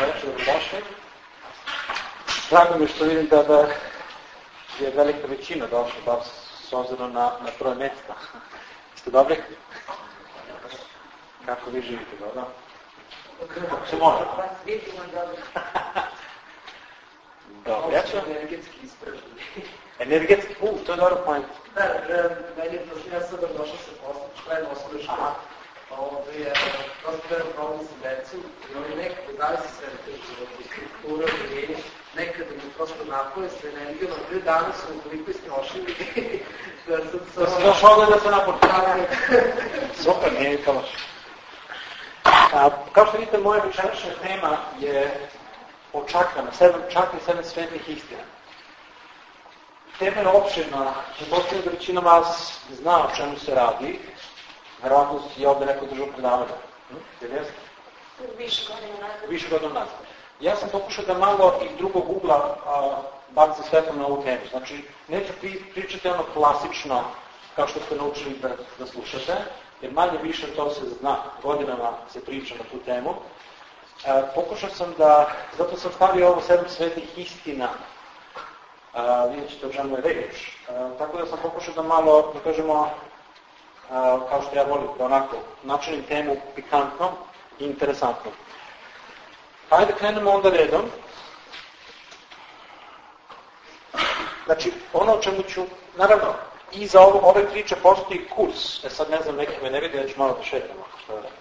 večer, dobrodošli. Drago mi je što vidim da je velika većina došla, bar s obzirom na broj mjesta. Ste dobri? Kako vi živite, dobro? Kako se može? Dobro, ja ću... Energetski ispraženi. Energetski, to je dobro point. Da, meni je prošli, ja sam došao sa posla, člen osnovne škole. Prosto gledam problem sa decom, i oni nekako dali se sve te životne strukture, uvijenje, nekada mi prosto napoje sa energijom, a 3 dana su toliko istrošili da sam Da se još ovdje da se napočne. Super, nije kao loše. Kao što vidite, moja večerašnja tema je o čakrama, čakri 7 svetih istina. Tema je opširna, pretpostavljam da većina vas zna o čemu se radi. Verovatno je ovdje neko držao predavanje. Jel' jeste? Više godina nazad. Ja sam pokušao da malo iz drugog ugla bacim svetlo na ovu temu. Znači, neću pričati ono klasično, kao što ste naučili da slušate, jer manje više to se zna, godinama se priča na tu temu. Pokušao sam zato sam stavio ovo 7 svetih istina, vidjet ćete o čemu je reč. Tako da sam pokušao da malo, da kažemo, kao što ja volim, da onako načinim temu pikantnom i interesantnom. Hajde krenemo onda redom. Znači, ono o čemu ću, naravno, iza ove priče postoji kurs. Sad ne znam, neki me ne vidi, ja ću malo da šetam ako što je.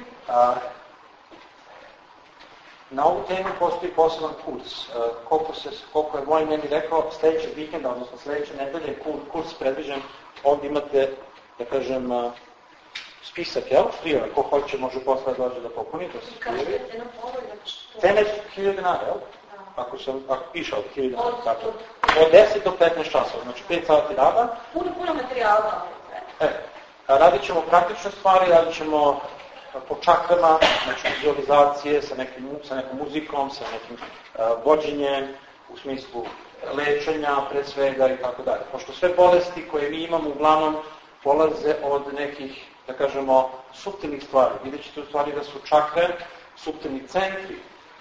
Na ovu temu postoji poseban kurs. Koliko je moj meni rekao, sljedećeg vikenda, odnosno sljedeće nedelje, kurs predviđen, ovdje imate, da kažem, spisak, jel? Prijave, ko hoće može posle dođe da popuni, da se prijavi. Cena je 1000 dinara, jel? Ako piše od 1000 dinara, tako. Od 10 do 15 časova, znači 5 sati rada. Puno materijala. Radit ćemo praktične stvari, radit ćemo po čakrama, znači vizualizacije sa nekom muzikom, sa nekim vođenjem, u smislu lečenja, pre svega i tako dalje. Pošto sve bolesti koje mi imamo uglavnom polaze od nekih, da kažemo, suptilnih stvari. Vidjet ćete u stvari da su čakre suptilni centri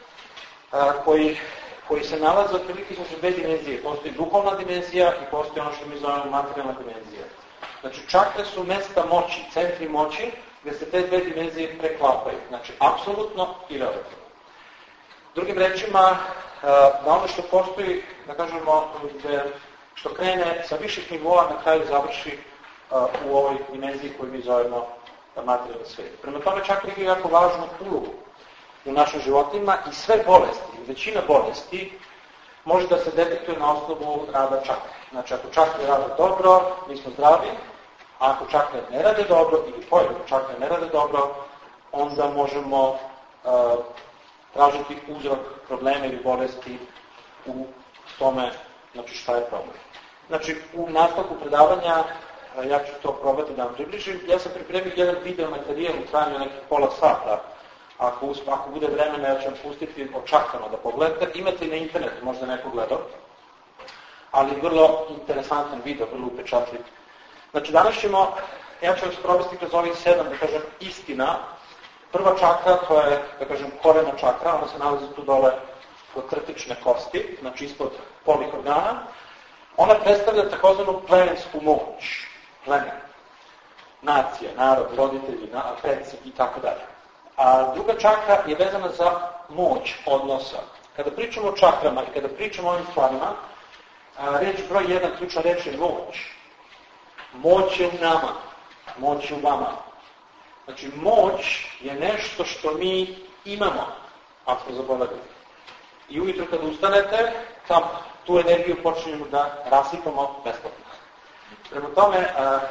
koji se nalaze otprilike između 2 dimenzije. Postoji duhovna dimenzija i postoji ono što mi zovemo materijalna dimenzija. Znači čakre su mesta moći, centri moći, gdje se te 2 dimenzije preklapaju. Znači apsolutno i relativno. Drugim rečima, da ono što postoji, da kažemo, što krene sa viših nivoa, na kraju završi u ovoj dimenziji koju mi zovemo materijalni svijet. Prema tome čakre imaju jako važnu ulogu u našim životima i sve bolesti, većina bolesti, može da se detektuje na osnovu rada čakre. Znači ako čakre rade dobro, mi smo zdravi, a ako čakre ne rade dobro ili pojedine čakre ne rade dobro, onda možemo tražiti uzrok problema ili bolesti u tome, znači šta je problem. Znači u nastavku predavanja ja ću to probati da vam približim. Ja sam pripremio jedan video materijal u trajanju nekih pola sata. Ako bude vremena, ja ću vam pustiti o čakrama da pogledate. Imate i na internetu, možda neko gledao. Ali vrlo interesantan video, vrlo upečatljiv. Znači danas ja ću vas provesti kroz ovih 7, da kažem, istina. Prva čakra, to je, da kažem, korena čakra, ona se nalazi tu dole kod krtične kosti, znači ispod polnih organa. Ona predstavlja takozvanu plemensku moć, plemen, nacija, narod, roditelji, preci i tako dalje. A druga čakra je vezana za moć odnosa. Kada pričamo o čakrama i kada pričamo o ovim stvarima, reč broj 1, ključna reč je moć. Moć je u nama, moć je u vama. Znači, moć je nešto što mi imamo, ako smo zaboravili. I ujutro kada ustanete, tu energiju počinjemo da rasipamo besplatno. Prema tome,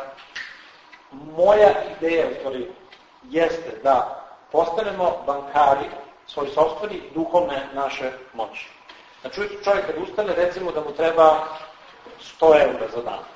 moja ideja jeste da postanemo bankari svoji sopstveni duhovne naše moći. Znači, ujutro čovjek kada ustane, recimo da mu treba 100 € za dan.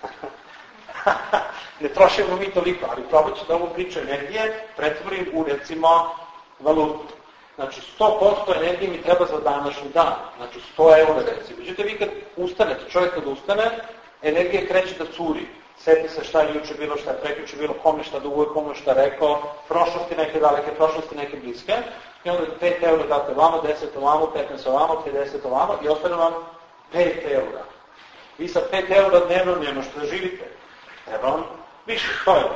Ne trošimo mi toliko, ali probat ću da ovu priču energije pretvorim u, recimo, valutu. Znači, 100% energije mi treba za današnji dan. Znači, 100 € recimo. Međutim, vi kad ustanete, čovjek kad ustane, energija kreće da curi. Sjeti se šta je juče bilo, šta je prekjuče bilo, kome šta duguje, kome šta rekao, prošlosti neke daleke, prošlosti neke bliske. I onda 5 € date ovamo, 10 ovamo, 15 ovamo, 50 ovamo i ostane vam 5 €. Vi sa 5 € dnevno ne možete da živite. Treba vam više, 100 €.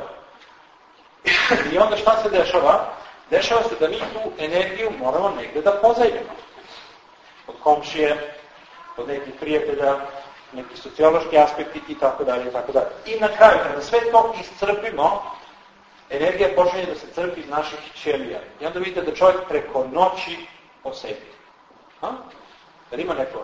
I onda šta se dešava? Dešava se da mi tu energiju moramo negde da pozajmimo. Od komšije, od nekih prijatelja, neki sociološki aspekti i tako dalje i tako dalje. I na kraju, kada sve to iscrpimo, energija počinje da se crpi iz naših ćelija. I onda vidite da čovjek preko noći osjeti. Jer ima neko?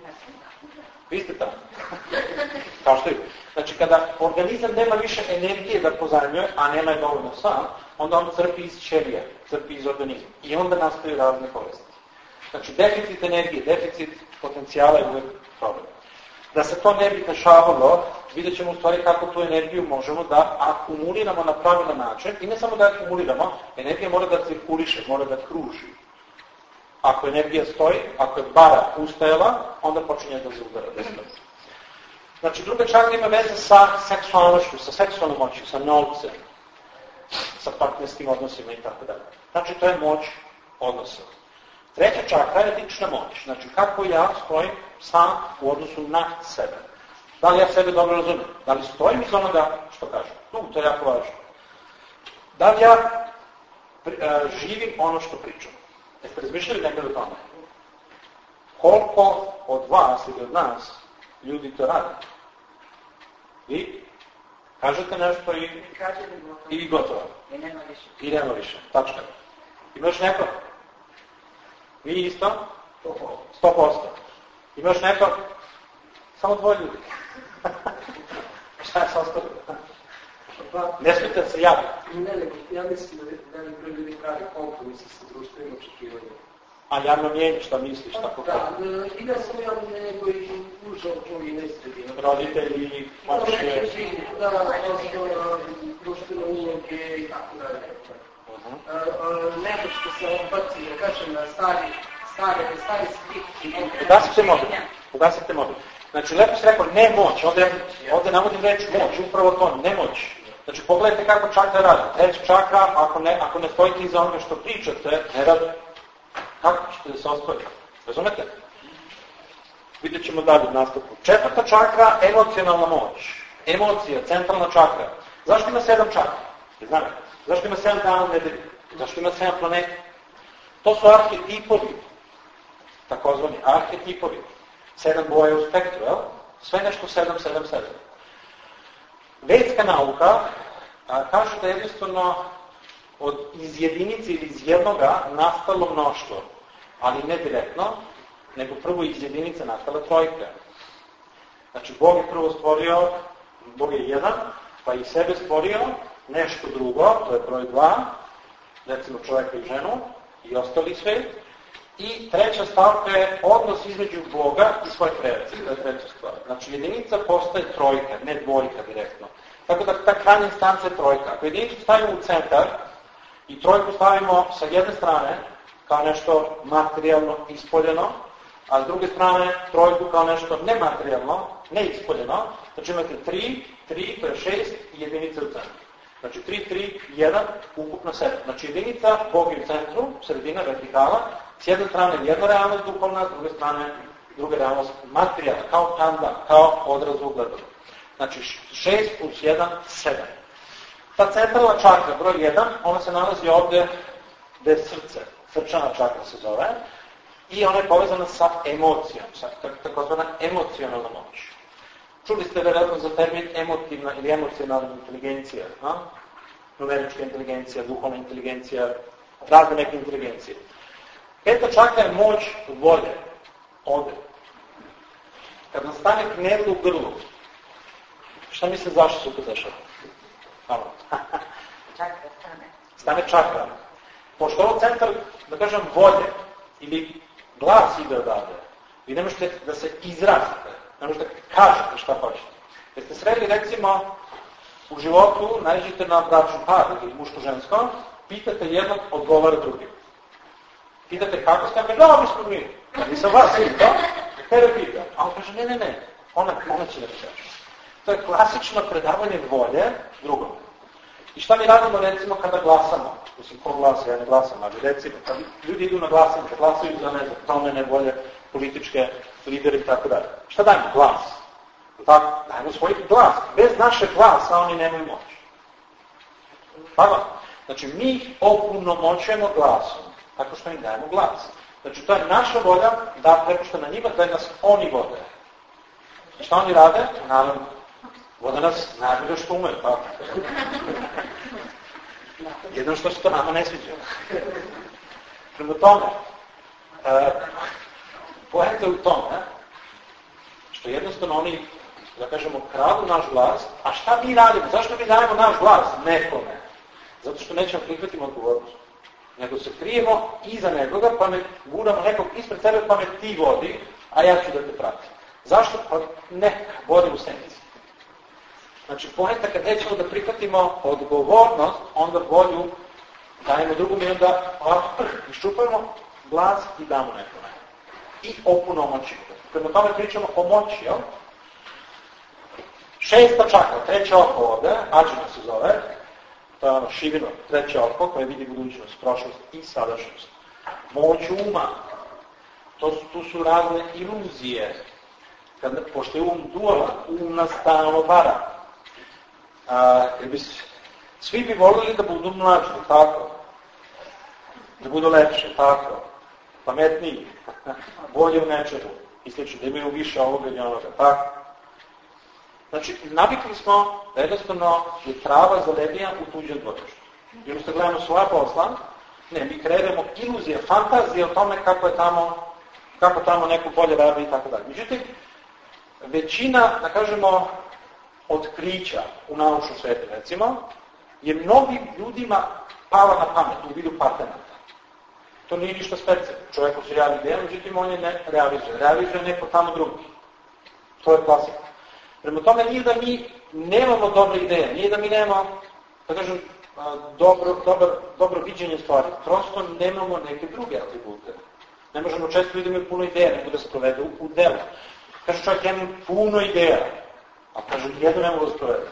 Vi ste tamo. Kao što je. Znači, kada organizam nema više energije da pozajmljuje, a nema je dovoljno sam, onda on crpi iz ćelija, crpi iz organizma. I onda nastaju razne bolesti. Znači, deficit energije, deficit potencijala je uvijek problem. Da se to ne bi dešavalo, vidjet ćemo u stvari kako tu energiju možemo da akumuliramo na pravilan način. I ne samo da akumuliramo, energija mora da cirkuliše, mora da kruži. Ako energija stoji, ako je bara ustajala, onda počinje da zaudara. Znači, druga čakra ima veze sa seksualnošću, sa seksualnom moći, sa novcem, sa partnerskim odnosima i tako dalje. Znači, to je moć odnosa. Treća čakra je lična moć. Znači, kako ja stojim sam u odnosu na sebe. Da li ja sebe dobro razumijem? Da li stojim iz onoga što kažem? To je jako važno. Da li ja živim ono što pričam? Jeste razmišljali nekada o tome? Koliko od vas ili od nas ljudi to rade? Vi kažete nešto i gotovo. I nema više. Tačka. Imaš neko? Vi isto? 100%. Imaš neko? Samo 2 ljudi. Šta je sa ostavljeno? Ne smijete se javiti. Ja mislim da ne broj ljudi pravi kompromis sa društvenim očekivanjem. A javno mjenje, šta misliš? Tako da, i da sam javno mjenje koji užao čovjene sredine. Roditelji, mačke. Da, društvene uloge i tako dalje. Nego što se odbaci, da kažem, na stari skript. Ugasite mobil. Znači, lepo si rekao nemoć, ovdje navodim reč moć, upravo to, nemoć. Znači, pogledajte kako čakra radi. Treća čakra, ako ne stojite iza onoga što pričate, ne radi. Kako ćete da se ostojite? Razumete? Vidjet ćemo dalje u nastavku. Četvrta čakra, emocionalna moć. Emocija, centralna čakra. Zašto ima 7 čakra? Znate? Zašto ima 7 dana u nedelju? Zašto ima 7 planeta? To su arhetipovi. Takozvani arhetipovi. 7 boje u spektru, jel? Sve nešto 7, 7, 7. Vedska nauka kaže da je jednostavno iz jedinice ili iz jednoga nastalo mnoštvo, ali ne direktno, nego prvo iz jedinice nastala trojka. Znači, Bog je prvo stvorio, Bog je jedan, pa i sebe stvorio nešto drugo, to je broj 2, recimo čovjeka i ženu i ostali svet. I treća stavka je odnos između Boga i svoje kreacije, to je treća stvar. Znači, jedinica postaje trojka, ne dvojka direktno. Tako da ta krajnja instanca je trojka. Ako jedinicu stavimo u centar i trojku stavimo sa jedne strane kao nešto materijalno ispoljeno, a s druge strane trojku kao nešto nematerijalno, neispoljeno, znači imate 3, to je 6 i jedinica u centru. Znači 3, 3, 1, ukupno 7. Znači jedinica, Bog je u centru, sredina, vertikala, s jedne strane jedna realnost duhovna, s druge strane druga realnost materijalna, kao tanda, kao odraz ugledom. Znači 6 plus 1, 7. Ta centralna čakra, broj 1, ona se nalazi ovdje gde je srce, srčana čakra se zove, i ona je povezana sa emocijom, sa takozvana emocionalna moć. Čuli ste vjerojatno za termin emotivna ili emocionalna inteligencija, numerička inteligencija, duhovna inteligencija, razne neke inteligencije. Peta čakra je moć volje, ovdje. Kad nam stane knedlo u grlu, šta misle zašto se to dešava? Stane čakra. Pošto ovo centar, da kažem, volje ili glas ide odavde, vi ne možete da se izrazite, ne možete da kažete šta hoćete. Jeste sreli, recimo, u životu naiđete na bračnu par ili muško-žensko, pitate jednog, odgovara drugim. Pitate kako ste, dobro smo mi. Nisam vas pitao, tebe pitao. A on kaže, ne, ona će da kaže. To je klasično predavanje volje drugom. I šta mi radimo recimo kada glasamo? Mislim, ko glasa, ja ne glasam, ali recimo, kad ljudi idu na glasanje, kad glasaju za promene volje, političke lideri i tako dalje. Šta dajemo? Glas. Tako, dajemo svoj glas. Bez našeg glasa oni nemaju moć. Tako? Znači, mi ih opunomoćujemo glasom, tako što im dajemo glas. Znači, to je naša volja da prepušta na njima, da nas oni vode. I šta oni rade? Naravno, vode nas najbolje što umeju, tako? Jedno što se to nama ne sviđa. Prema tome, poenta je u tome, što jednostavno oni, da kažemo, kradu naš glas, a šta mi radimo? Zašto mi dajemo naš glas nekome? Zato što nećemo prihvatiti odgovornost. Nego se krijemo iza nekoga, pa me guramo nekog ispred sebe, pa me ti vodi, a ja ću da te pratim. Zašto? Pa neka vodi u senci. Znači, poenta kad nećemo da prihvatimo odgovornost, onda volju dajemo drugom i onda iščupujemo glas i damo nekome. I opunomoćimo. Prema tome pričamo o moći, jel? 6. čakra, 3. oko ovde, Ađina se zove, to je ono šivino, 3. oko koje vidi budućnost, prošlost i sadašnjost. Moć uma, tu su razne iluzije. Pošto je dualan, nas stalno vara. Svi bi volili da budu mlađi, tako? Da budu lepše, tako? Pametniji, bolje u nečemu i slično, da imaju više ovoga i onoga, tako? Znači, navikli smo da jednostavno je trava zaledija u tuđem dvorištu. I umjesto gledamo svoja posla, ne, mi kreiramo iluzije, fantazije o tome kako tamo neko bolje radi i tako dalje. Međutim, većina, da kažemo, otkrića u naučnom svijetu, recimo, je mnogim ljudima pala na pamet u vidu patenata. To nije ništa specijalno. Čovjeku se javi ideja, međutim on je ne realizuje. Realizuje neko tamo drugi. To je klasika. Prema tome nije da mi nemamo dobre ideje, nije da mi nemamo, da kažem, dobro viđenje stvari. Prosto nemamo neke druge atribute. Ne možemo često vidimo puno ideja, nego da se provede u delu. Kaže čovjek, ja imam puno ideja, a kaže, jedno ne mogu da se provede.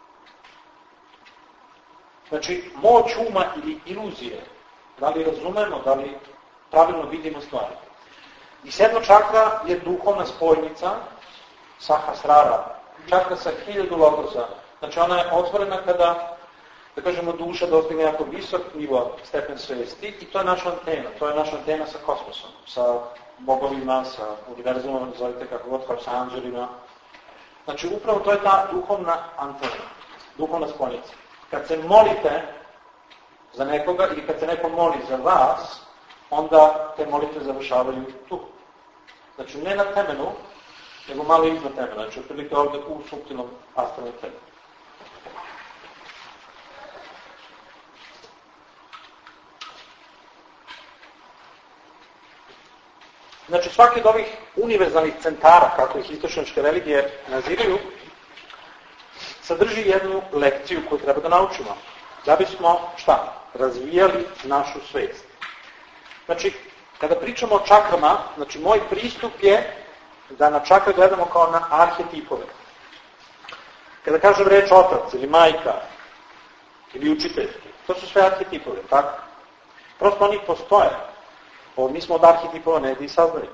Znači, moć uma ili iluzije, da li razumemo, da li pravilno vidimo stvari. I 7. čakra je duhovna spojnica, Sahasrara, čakra sa 1000 logosa. Znači, ona je otvorena kada, da kažemo, duša dostigne jako visok nivo stepen svesti i to je naša antena. To je naša antena sa kosmosom, sa bogovima, sa univerzumom, zovite kako god, kao sa anđelima. Znači, upravo to je ta duhovna antena, duhovna spojnica. Kad se molite za nekoga ili kad se neko moli za vas, onda te molite završavaju tu. Znači, ne na temenu, nego malo iznad temena. Znači, otprilike ovdje u suptilnom astralnom temenu. Znači, svaki od ovih univerzalnih centara, kako ih istočnjačke religije nazivaju, sadrži jednu lekciju koju treba da naučimo. Da bismo, šta? Razvijali našu svijest. Znači, kada pričamo o čakrama, znači, moj pristup je da na čakre gledamo kao na arhetipove. Kada kažem reč otac ili majka ili učitelj, to su sve arhetipove, tako? Prosto oni postoje. Mi smo od arhetipova negdje i saznali.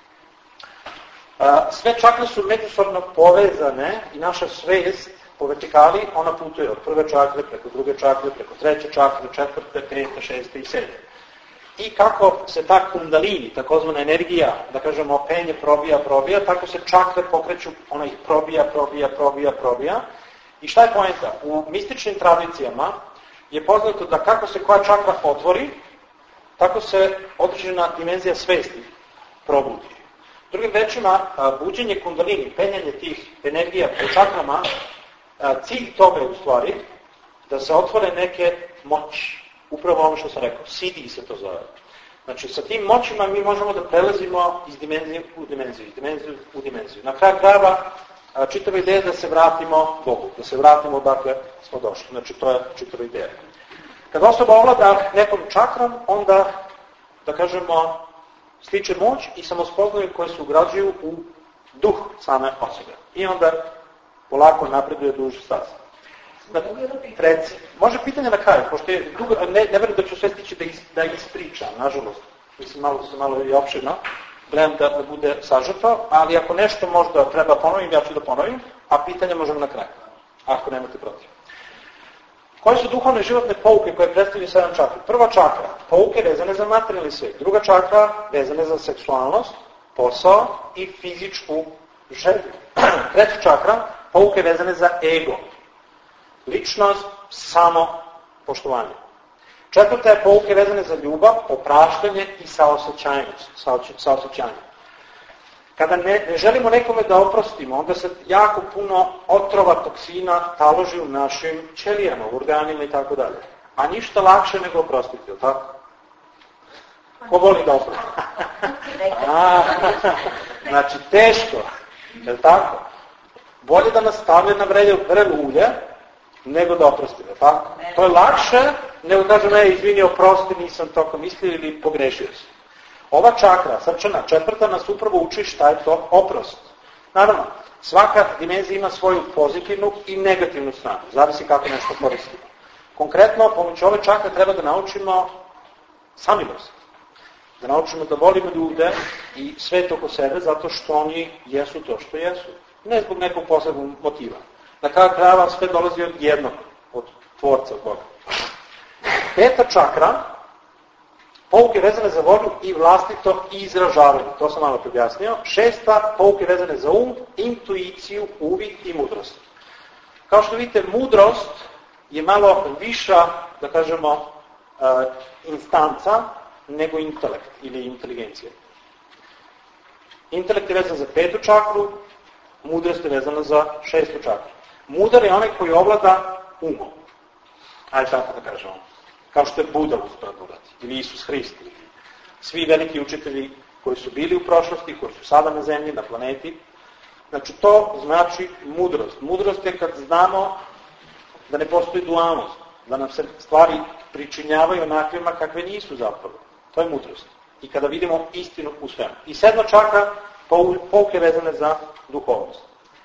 Sve čakre su međusobno povezane i naša svijest po vertikali, ona putuje od prve čakre, preko druge čakre, preko treće čakre, četvrte, pete, šeste i sedme. I kako se ta kundalini, takozvana energija, da kažemo penje, probija, tako se čakre pokreću, ona ih probija. I šta je poenta? U mističnim tradicijama je poznato da kako se koja čakra otvori, tako se određena dimenzija svesti probudi. Drugim rečima, buđenje kundalini, penjanje tih energija po čakrama, cilj toga je u stvari da se otvore neke moći. Upravo ono što sam rekao, CD se to zove. Znači, sa tim moćima mi možemo da prelazimo iz dimenzije u dimenziju. Na kraju krajeva, čitava ideja da se vratimo Bogu, da se vratimo odakle smo došli. Znači, to je čitava ideja. Kada osoba ovlada nekom čakrom, onda, da kažemo, stiče moć i samospoznaju koje se ugrađuju u duh same osobe. I onda polako napreduje duže staze. Reci, može pitanje na kraju, pošto je dugo, ne verujem da ću sve stići da ispričam, nažalost. Mislim, malo i opširno. Gledam da bude sažeto, ali ako nešto možda treba ponovim, ja ću da ponovim, a pitanje možemo na kraju, ako nemate protiv. Koje su duhovne životne pouke koje predstavljaju 7 čakra? Prva čakra, pouke vezane za materijalni svijet. Druga čakra, vezane za seksualnost, posao i fizičku želju. Treća čakra, pouke vezane za ego. Ličnost, samo poštovanje. Četvrta je pouke vezane za ljubav, opraštanje i saosećanje. Kada ne želimo nekome da oprostimo, onda se jako puno otrova, toksina taloži u našim ćelijama, u organima i tako dalje. A ništa lakše nego oprostiti, je li tako? Ko voli da oprosti? Znači, teško, je li tako? Bolje da nas stavlja na vrelu ulje, nego da oprostimo, je li tako? To je lakše, nego kažem, izvini, oprosti, nisam toko mislio ili pogrešio sam. Ova čakra, srčana, četvrta, nas upravo uči šta je to oprost. Naravno, svaka dimenzija ima svoju pozitivnu i negativnu stranu, zavisi kako nešto koristimo. Konkretno, pomoću ove čakre treba da naučimo samilost. Da naučimo da volimo ljude i svet oko sebe zato što oni jesu to što jesu. Ne zbog nekog posebnog motiva. Na kraju krajeva sve dolazi od jednog, od tvorca, od Boga. Peta čakra, pouke vezane za volju i vlastito izražavanje. To sam malo objasnio. Šesta, pouke vezane za intuiciju, uvid i mudrost. Kao što vidite, mudrost je malo viša, da kažemo, instanca nego intelekt ili inteligencija. Intelekt je vezan za petu čakru, mudrost je vezana za šestu čakru. Mudar je onaj koji ovlada umom. Ajde tako da kažemo. Kao što je Buda uspeo da uradi, ili Isus Hrist, ili svi veliki učitelji koji su bili u prošlosti, koji su sada na zemlji, na planeti. Znači, to znači mudrost. Mudrost je kad znamo da ne postoji dualnost, da nam se stvari pričinjavaju onakvima kakve nisu zapravo. To je mudrost. I kada vidimo istinu u svemu. I sedma čakra, pouke vezane za duhovnost.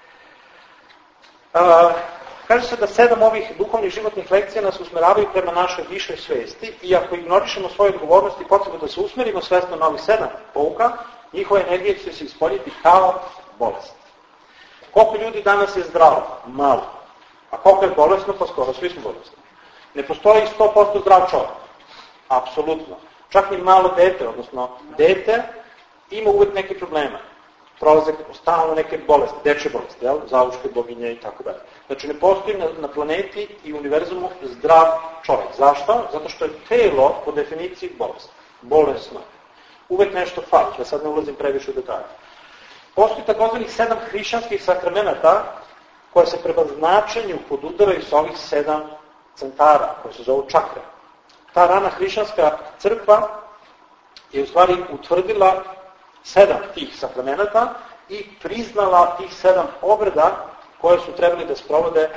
Kaže se da 7 ovih duhovnih životnih lekcija nas usmeravaju prema našoj višoj svesti i ako ignorišemo svoje odgovornosti i potrebu da se usmerimo svesno na ovih 7 pouka, njihova energija će se ispoljiti kao bolest. Koliko ljudi danas je zdravo? Malo. A koliko je bolesno? Pa skoro svi smo bolesni. Ne postoji 100% zdrav čovjek. Apsolutno. Čak ni malo dete, odnosno dete, ima uvijek neke problema. Prolaze stalno neke bolesti, dečje bolesti, zavuške, boginje i tako dalje. Znači ne postoji na planeti i univerzumu zdrav čovjek. Zašto? Zato što je telo po definiciji bolesno. Uvijek nešto fali, ja sad ne ulazim previše u detalje. Postoji takozvanih 7 hrišćanskih sakramenata koje se prema značenju podudaraju sa ovih 7 centara, koje se zovu čakre. Ta rana hrišćanska crkva je u stvari utvrdila 7 tih sakramenata i priznala tih 7 obreda koje su trebali da sprovode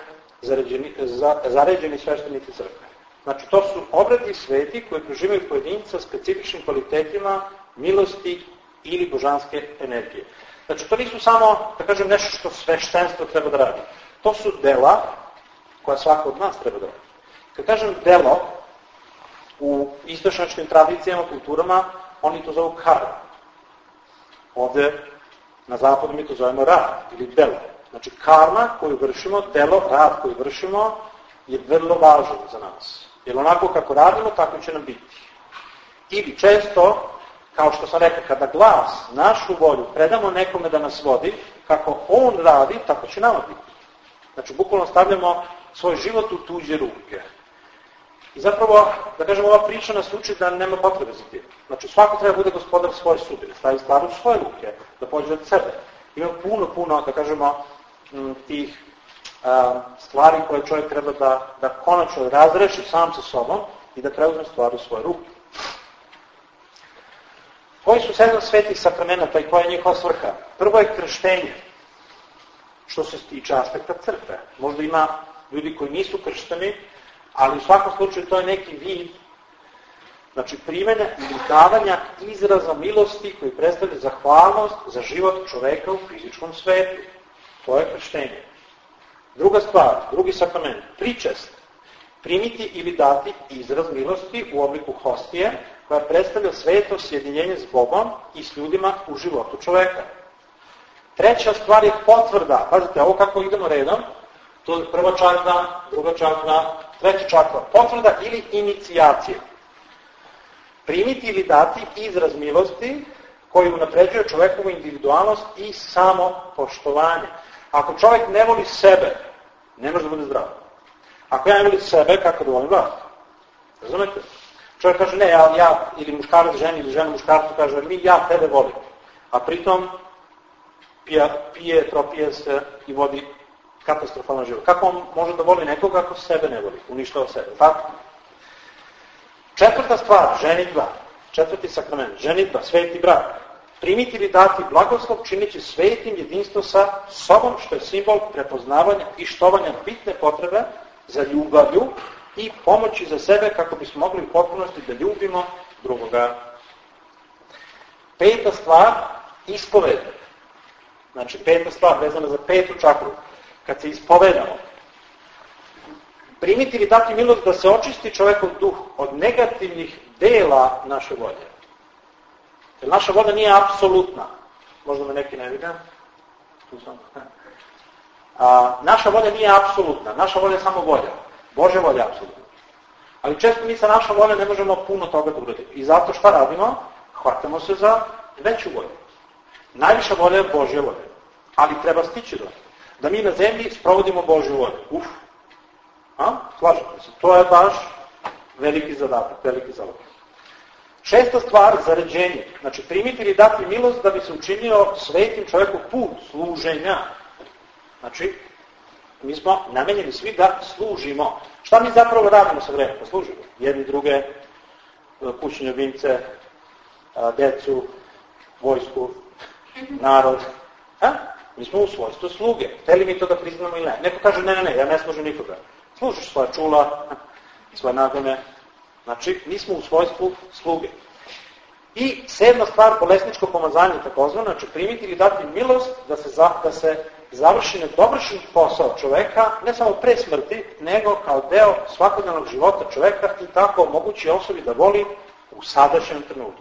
zaređeni sveštenici crkve. Znači, to su obredi sveti koji proživaju pojedinca specifičnim kvalitetima milosti ili božanske energije. Znači, to nisu samo, da kažem, nešto što sveštenstvo treba da radi. To su dela koja svako od nas treba da radi. Kad kažem delo, u istočnjačkim tradicijama, kulturama, oni to zovu karma. Ovdje na zapadu mi to zovemo rad ili delo. Znači karma koju vršimo, delo, rad koji vršimo je vrlo važan za nas. Jer onako kako radimo, tako će nam biti. Ili često, kao što sam rekao, kada glas, našu volju, predamo nekome da nas vodi, kako on radi, tako će nama biti. Znači bukvalno stavljamo svoj život u tuđe ruke. I zapravo, da kažem, ova priča nas uči da nema potrebe za tim. Znači, svako treba bude gospodar svoje sudbine, stavi stvar u svoje ruke, da pođe od sebe. Ima puno, da kažemo, tih stvari koje čovjek treba da konačno razreši sam sa sobom i da preuzme stvar u svoje ruke. Koji su 7 svetih sakramenata i koja je njihova svrha? Prvo je krštenje, što se tiče aspekta crkve. Možda ima ljudi koji nisu kršteni, ali u svakom slučaju to je neki vid, znači primjene ili davanja izraza milosti koji predstavlja zahvalnost za život čoveka u fizičkom svetu. To je krštenje. Druga stvar, drugi sakrament, pričest. Primiti ili dati izraz milosti u obliku hostije, koja predstavlja sveto sjedinjenje s Bogom i s ljudima u životu čoveka. Treća stvar je potvrda. Pazite, ovo kako idemo redom, to je prva čakra, druga čakra, treća čakra. Potvrda ili inicijacija. Primiti ili dati izraz milosti koji unapređuje čovekovu individualnost i samopoštovanje. Ako čovjek ne voli sebe, ne može da bude zdrav. Ako ja ne volim sebe, kako da volim vas? Razumete? Čovjek kaže, ne, ja ili muškarac ženi, ili žena muškarcu kaže, ja tebe volim. A pritom tropije se i vodi katastrofalno život. Kako on može da voli nekoga ako sebe ne voli? Uništava sebe, tako? Četvrta stvar, ženidba. Četvrti sakrament, ženidba, sveti brak. Primiti ili dati blagoslov činići svetim jedinstvo sa sobom, što je simbol prepoznavanja i štovanja bitne potrebe za ljubavlju i pomoći za sebe kako bismo mogli u potpunosti da ljubimo drugoga. Peta stvar, ispoved. Znači, peta stvar vezana za petu čakru. Kad se ispovedamo, primiti ili dati milost da se očisti čovekov duh od negativnih dela naše volje. Jer naša volja nije apsolutna. Možda me neki ne vide. Naša volja nije apsolutna. Naša volja je samo volja. Božja volja je apsolutna. Ali često mi sa naša volja ne možemo puno toga da uradimo. I zato šta radimo? Hvatamo se za veću volju. Najviša volja je Božja volja. Ali treba stići do da mi na zemlji sprovodimo Božju volju. Slažete se. To je baš veliki zadatak, veliki zadatak. Šesta stvar, zaređenje. Znači, primiti ili dati milost da bi se učinio svetim čovjeku put služenja. Znači, mi smo namenjeni svi da služimo. Šta mi zapravo radimo sa vremenom? Da služimo. Jedni druge, kućne ljubimce, decu, vojsku, narod. Mi smo u svojstvu sluge. Hteli mi to da priznamo ili ne? Neko kaže, ne, ja ne služim nikoga. Služiš svoja čula, svoje nagone. Znači, mi smo u svojstvu sluge. I sedma stvar, bolesničko pomazanje, takozvano, znači primiti ili dati milost da se završi nedovršen posao čoveka, ne samo pre smrti, nego kao deo svakodnevnog života čoveka i tako omogući osobi da voli u sadašnjem trenutku.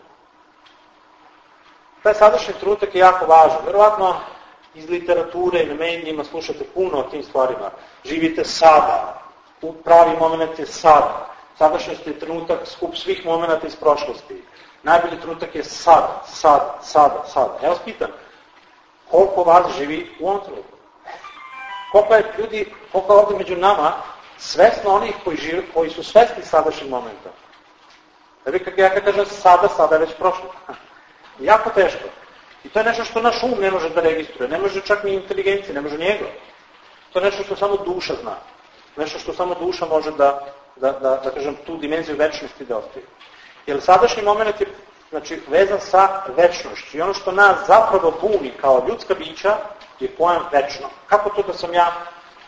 Taj sadašnji trenutak je jako važan. Verovatno iz literature i na medijima slušate puno o tim stvarima. Živite sada, u pravi moment je sada. Sadašnjost je trenutak, skup svih momenta iz prošlosti. Najbolji trenutak je sada. Ja vas pitam, koliko vas živi u ovom trenutku? Koliko je ljudi, koliko je ovdje među nama svesno onih koji su svesni sadašnjeg momenta? Ja kad kažem sada je već prošlo. Jako teško. I to je nešto što naš um ne može da registruje, ne može čak ni inteligencija, ne može njegov. To je nešto što samo duša zna. Nešto što samo duša može da kažem, tu dimenziju večnosti da ostaje. Jer sadašnji moment je vezan sa večnošću. I ono što nas zapravo buni kao ljudska bića je pojam večno. Kako to da sam ja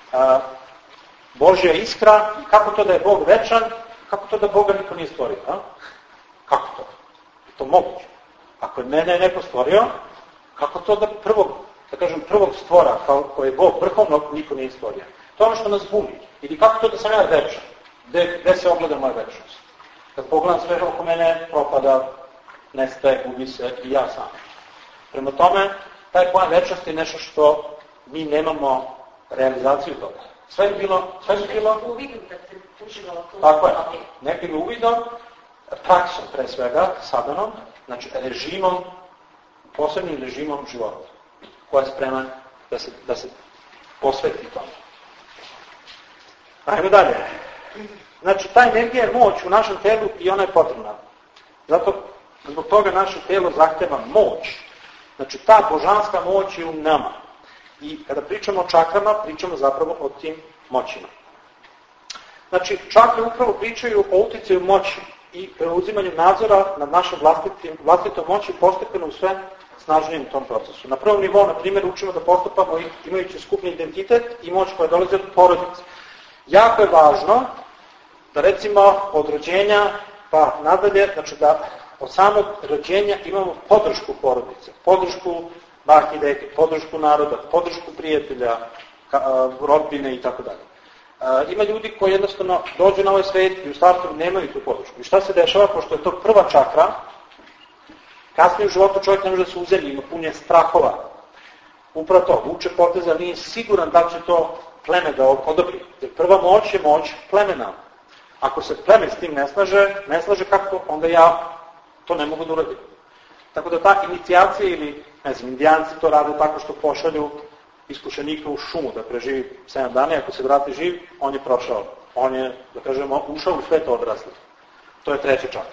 Božja iskra, kako to da je Bog večan, kako to da Boga niko nije stvorio? Kako to? Je to moguće? Ako je mene neko stvorio, kako to da prvog stvora, koji je Bog vrhovnog, niko nije stvorio? To je ono što nas buni. Ili kako to da sam ja večan? Gde se ogleda moja večnost? Kad pogledam sve oko mene, propada, nestaje, gubi se i ja sam. Prema tome, taj pojam večnosti je nešto što mi nemamo realizaciju toga. Sve je bilo... Uvidom kad se uživalo to. Tako je. Nekim uvidom, praksom pre svega, sadanom, znači režimom, posebnim režimom života, koja je spreman da se posveti tome. Ajmo dalje. Znači, ta energija je moć u našem telu i ona je potrebna. Zbog toga naše telo zahteva moć. Znači, ta božanska moć je u nama. I kada pričamo o čakrama, pričamo zapravo o tim moćima. Znači, čakre upravo pričaju o uticaju moći i preuzimanju nadzora nad našom vlastitom moći postepeno u sve snažnijem tom procesu. Na prvom nivou, na primjer, učimo da postupamo imajući skupni identitet i moć koja dolazi od porodice. Jako je važno da recimo od rođenja pa nadalje, znači da od samog rođenja imamo podršku porodice, podršku bake i deke, podršku naroda, podršku prijatelja, rodbine i tako dalje. Ima ljudi koji jednostavno dođu na ovaj svijet i u startu nemaju tu podršku. I šta se dešava, pošto je to prva čakra, kasnije u životu čovjek ne može da se uzemi, ima punje strahova. Upravo to, vuče poteza, nije siguran da će to pleme da odobri. Jer prva moć je moć plemena. Ako se pleme s tim ne slaže kako, onda ja to ne mogu da uradim. Tako da ta inicijacija ili, ne znam, indijanci to rade tako što pošalju iskušenika u šumu da preživi 7 dana i ako se vrati živ, on je prošao. On je, da kažemo, ušao u svet odraslih. To je treći čak.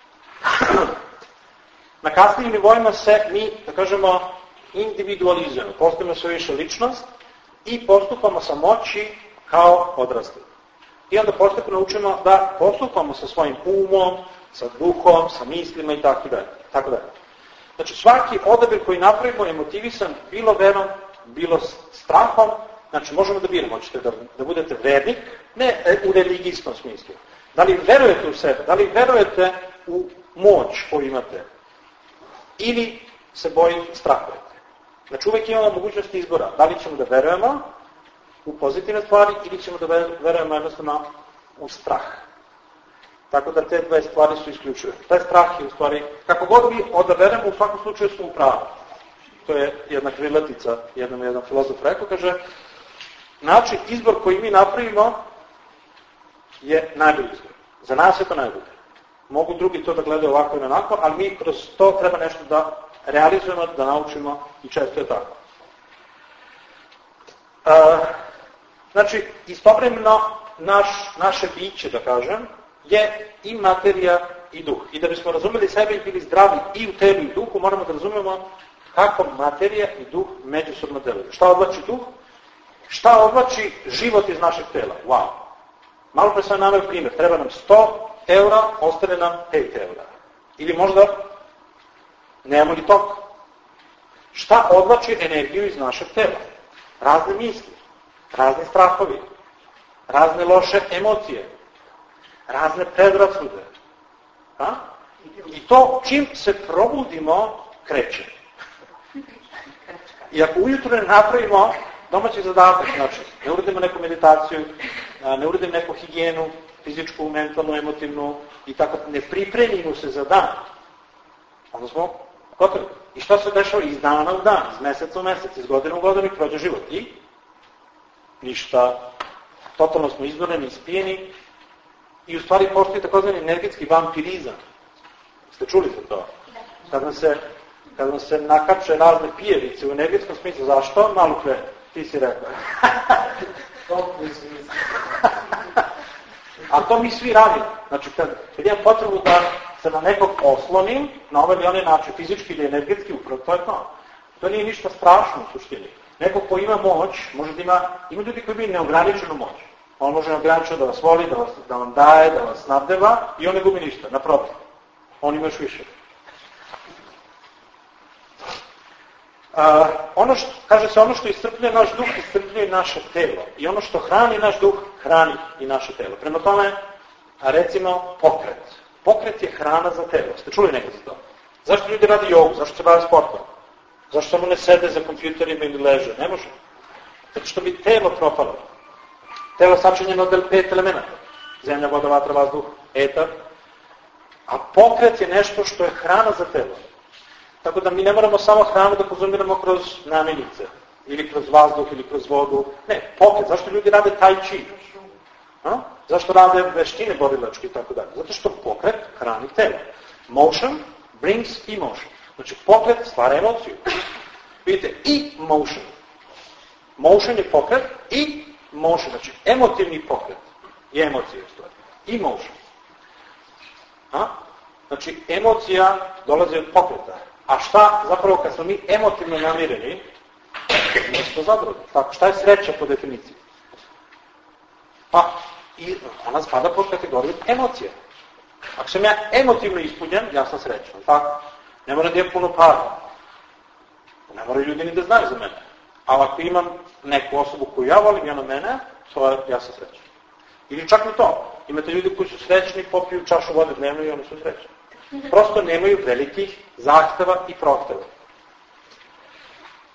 Na kasnijim nivoima se mi, da kažemo, individualizujemo. Postavimo sve više ličnost i postupamo sa moći kao odrasli. I onda postupno učimo da postupamo sa svojim umom, sa duhom, sa mislima i tako dalje. Znači svaki odabir koji napravimo je motivisan bilo verom, bilo strahom, znači možemo da biramo, hoćete da budete vernik, ne u religijskom smislu. Da li verujete u sebe, da li verujete u moć koju imate, ili se bojite, strahujete. Znači uvijek imamo mogućnost izbora, da li ćemo da verujemo u pozitivne stvari ili ćemo da verujemo jednostavno u strah. Tako da te dve stvari su isključive. Taj strah je u stvari, kako god mi odaberemo, u svakom slučaju smo u pravu. To je jedna krilatica, jedan filozof rekao, kaže, način izbor koji mi napravimo je najbolji izbor. Za nas je to najbolje. Mogu drugi to da gledaju ovako ili onako, ali mi kroz to treba nešto da realizujemo, da naučimo i često je tako. Znači, istovremeno naše biće, da kažem, je i materija i duh. I da bismo razumeli sebe i bili zdravi i u telu i u duhu, moramo da razumemo kako materija i duh međusobno deluju. Šta odvlači duh? Šta odvlači život iz našeg tela? Wow! Malo pre sam naveo primjer. Treba nam 100 eura, ostane nam 5 eura. Ili možda nemamo ni tok. Šta odvlači energiju iz našeg tela? Razne misli, razni strahovi, razne loše emocije, razne predrasude. I to čim se probudimo, kreće. I ako ujutro ne napravimo domaći zadatak, znači ne uradimo neku meditaciju, ne uradimo neku higijenu, fizičku, mentalnu, emotivnu i tako, ne pripremimo se za dan, onda smo gotovi. I što se dešava iz dana u dan, iz meseca u mesec, iz godine u godinu i prođe život. I ništa. Totalno smo izvoreni, ispijeni i u stvari postoji takozvani energetski vampirizam. Ste čuli za to? Kad vam se nakače razne pijevice u energetskom smislu, zašto? Malo pre, ti si rekao. A to mi svi radimo. Znači, kad imam potrebu da se na nekog oslonim, na ovaj ili onaj način, fizički ili energetski, upravo to je to. To nije ništa strašno u suštini. Neko ko ima moć, može da ima ljudi koji imaju neograničenu moć. On može neograničeno da vas voli, da vam daje, da vas snabdeva i on ne gubi ništa, naprotiv. On ima još više. Kaže se, ono što iscrpljuje naš duh, iscrpljuje naše telo. I ono što hrani naš duh, hrani i naše telo. Prema tome, recimo, pokret. Pokret je hrana za telo. Ste čuli nekad za to? Zašto ljudi radi jogu? Zašto se bave sportom? Zašto samo ne sede za kompjuterima ili leže? Ne može. Zato što bi telo propalo. Telo sačinjeno od 5 elementa. Zemlja, voda, vatra, vazduh, etar. A pokret je nešto što je hrana za telo. Tako da mi ne moramo samo hranu da konzumiramo kroz namirnice, ili kroz vazduh, ili kroz vodu. Ne, pokret. Zašto ljudi rade tai chi? Zašto rade veštine borilačke i tako dalje? Zato što pokret hrani telo. Motion brings emotion. Znači, pokret stvara emociju. Vidite, i motion. Motion je pokret i motion. Znači, emotivni pokret je emocija u stvari. I motion. Znači, emocija dolazi od pokreta. A šta, zapravo, kad smo mi emotivno namireni, nešto zadovoljno. Tako, šta je sreća po definiciji? Pa, i ona spada pod kategoriju emocije. Ako sam ja emotivno ispunjen, ja sam srećan. Tako, ne mora da je puno para. Ne moraju ljudi ni da znaju za mene. Ali ako imam neku osobu koju ja volim i ona mene, to je, ja sam srećan. Ili čak i to. Imate ljudi koji su srećni, popiju čašu vode dnevno i oni su srećni. Prosto nemaju velikih zahteva i prohteva.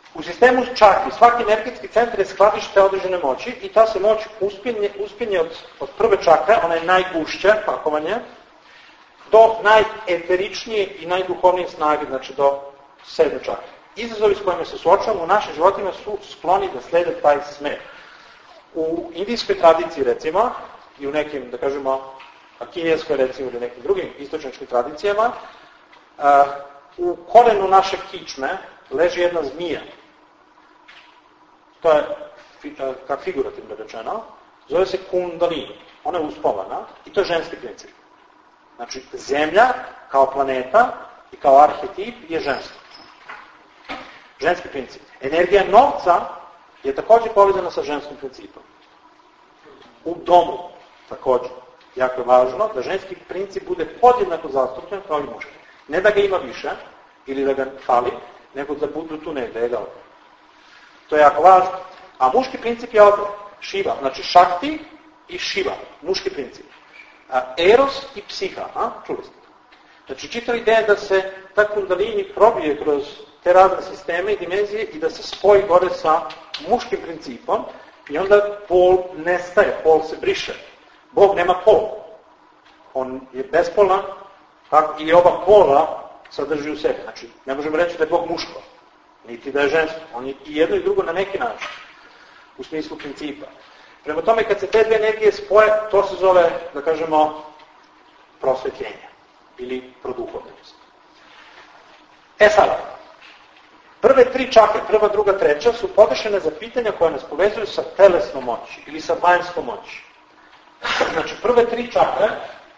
U sistemu čakri svaki energetski centar je skladište određene moći i ta se moć uspinje od prve čakre, ona je najgušća pakovanje, do najeteričnije i najduhovnije snage, znači do 7. čakre. Izazovi s kojima se suočavamo u našim životima su skloni da slede taj smer. U indijskoj tradiciji, recimo, i u nekim, da kažemo, kineskoj, recimo, ili nekim drugim istočničkim tradicijama, u korenu naše kičme leži jedna zmija. To je, kako figurativno rečeno, zove se kundalini. Ona je uspomana i to je ženski princip. Znači, Zemlja kao planeta i kao arhetip je ženski. Ženski princip. Energija novca je također povezana sa ženskim principom. U domu također. Jako je važno da ženski princip bude podjednako zastupljen kao i muški. Ne da ga ima više ili da ga fali, nego da budu tu negdje. To je jako važno. A muški princip je ovdje. Šiva. Znači Šakti i Šiva. Muški princip. Eros i psiha. Čuli ste. Znači čitava ideja da se ta kundalini probije kroz te razne sisteme i dimenzije i da se spoji gore sa muškim principom i onda pol nestaje, pol se briše. Bog nema pol. On je bespolan i oba pola sadrži u sebi. Znači, ne možemo reći da je Bog muško, niti da je žensko. On je i jedno i drugo na neki način, u smislu principa. Prema tome, kad se te dve energije spoje, to se zove, da kažemo, prosvetljenje ili produhovljenost. Sada, prve 3 čakre, prva, druga, treća, su podešene za pitanja koja nas povezuju sa telesnom moći ili sa vanjskom moći. Znači, prve 3 čakre,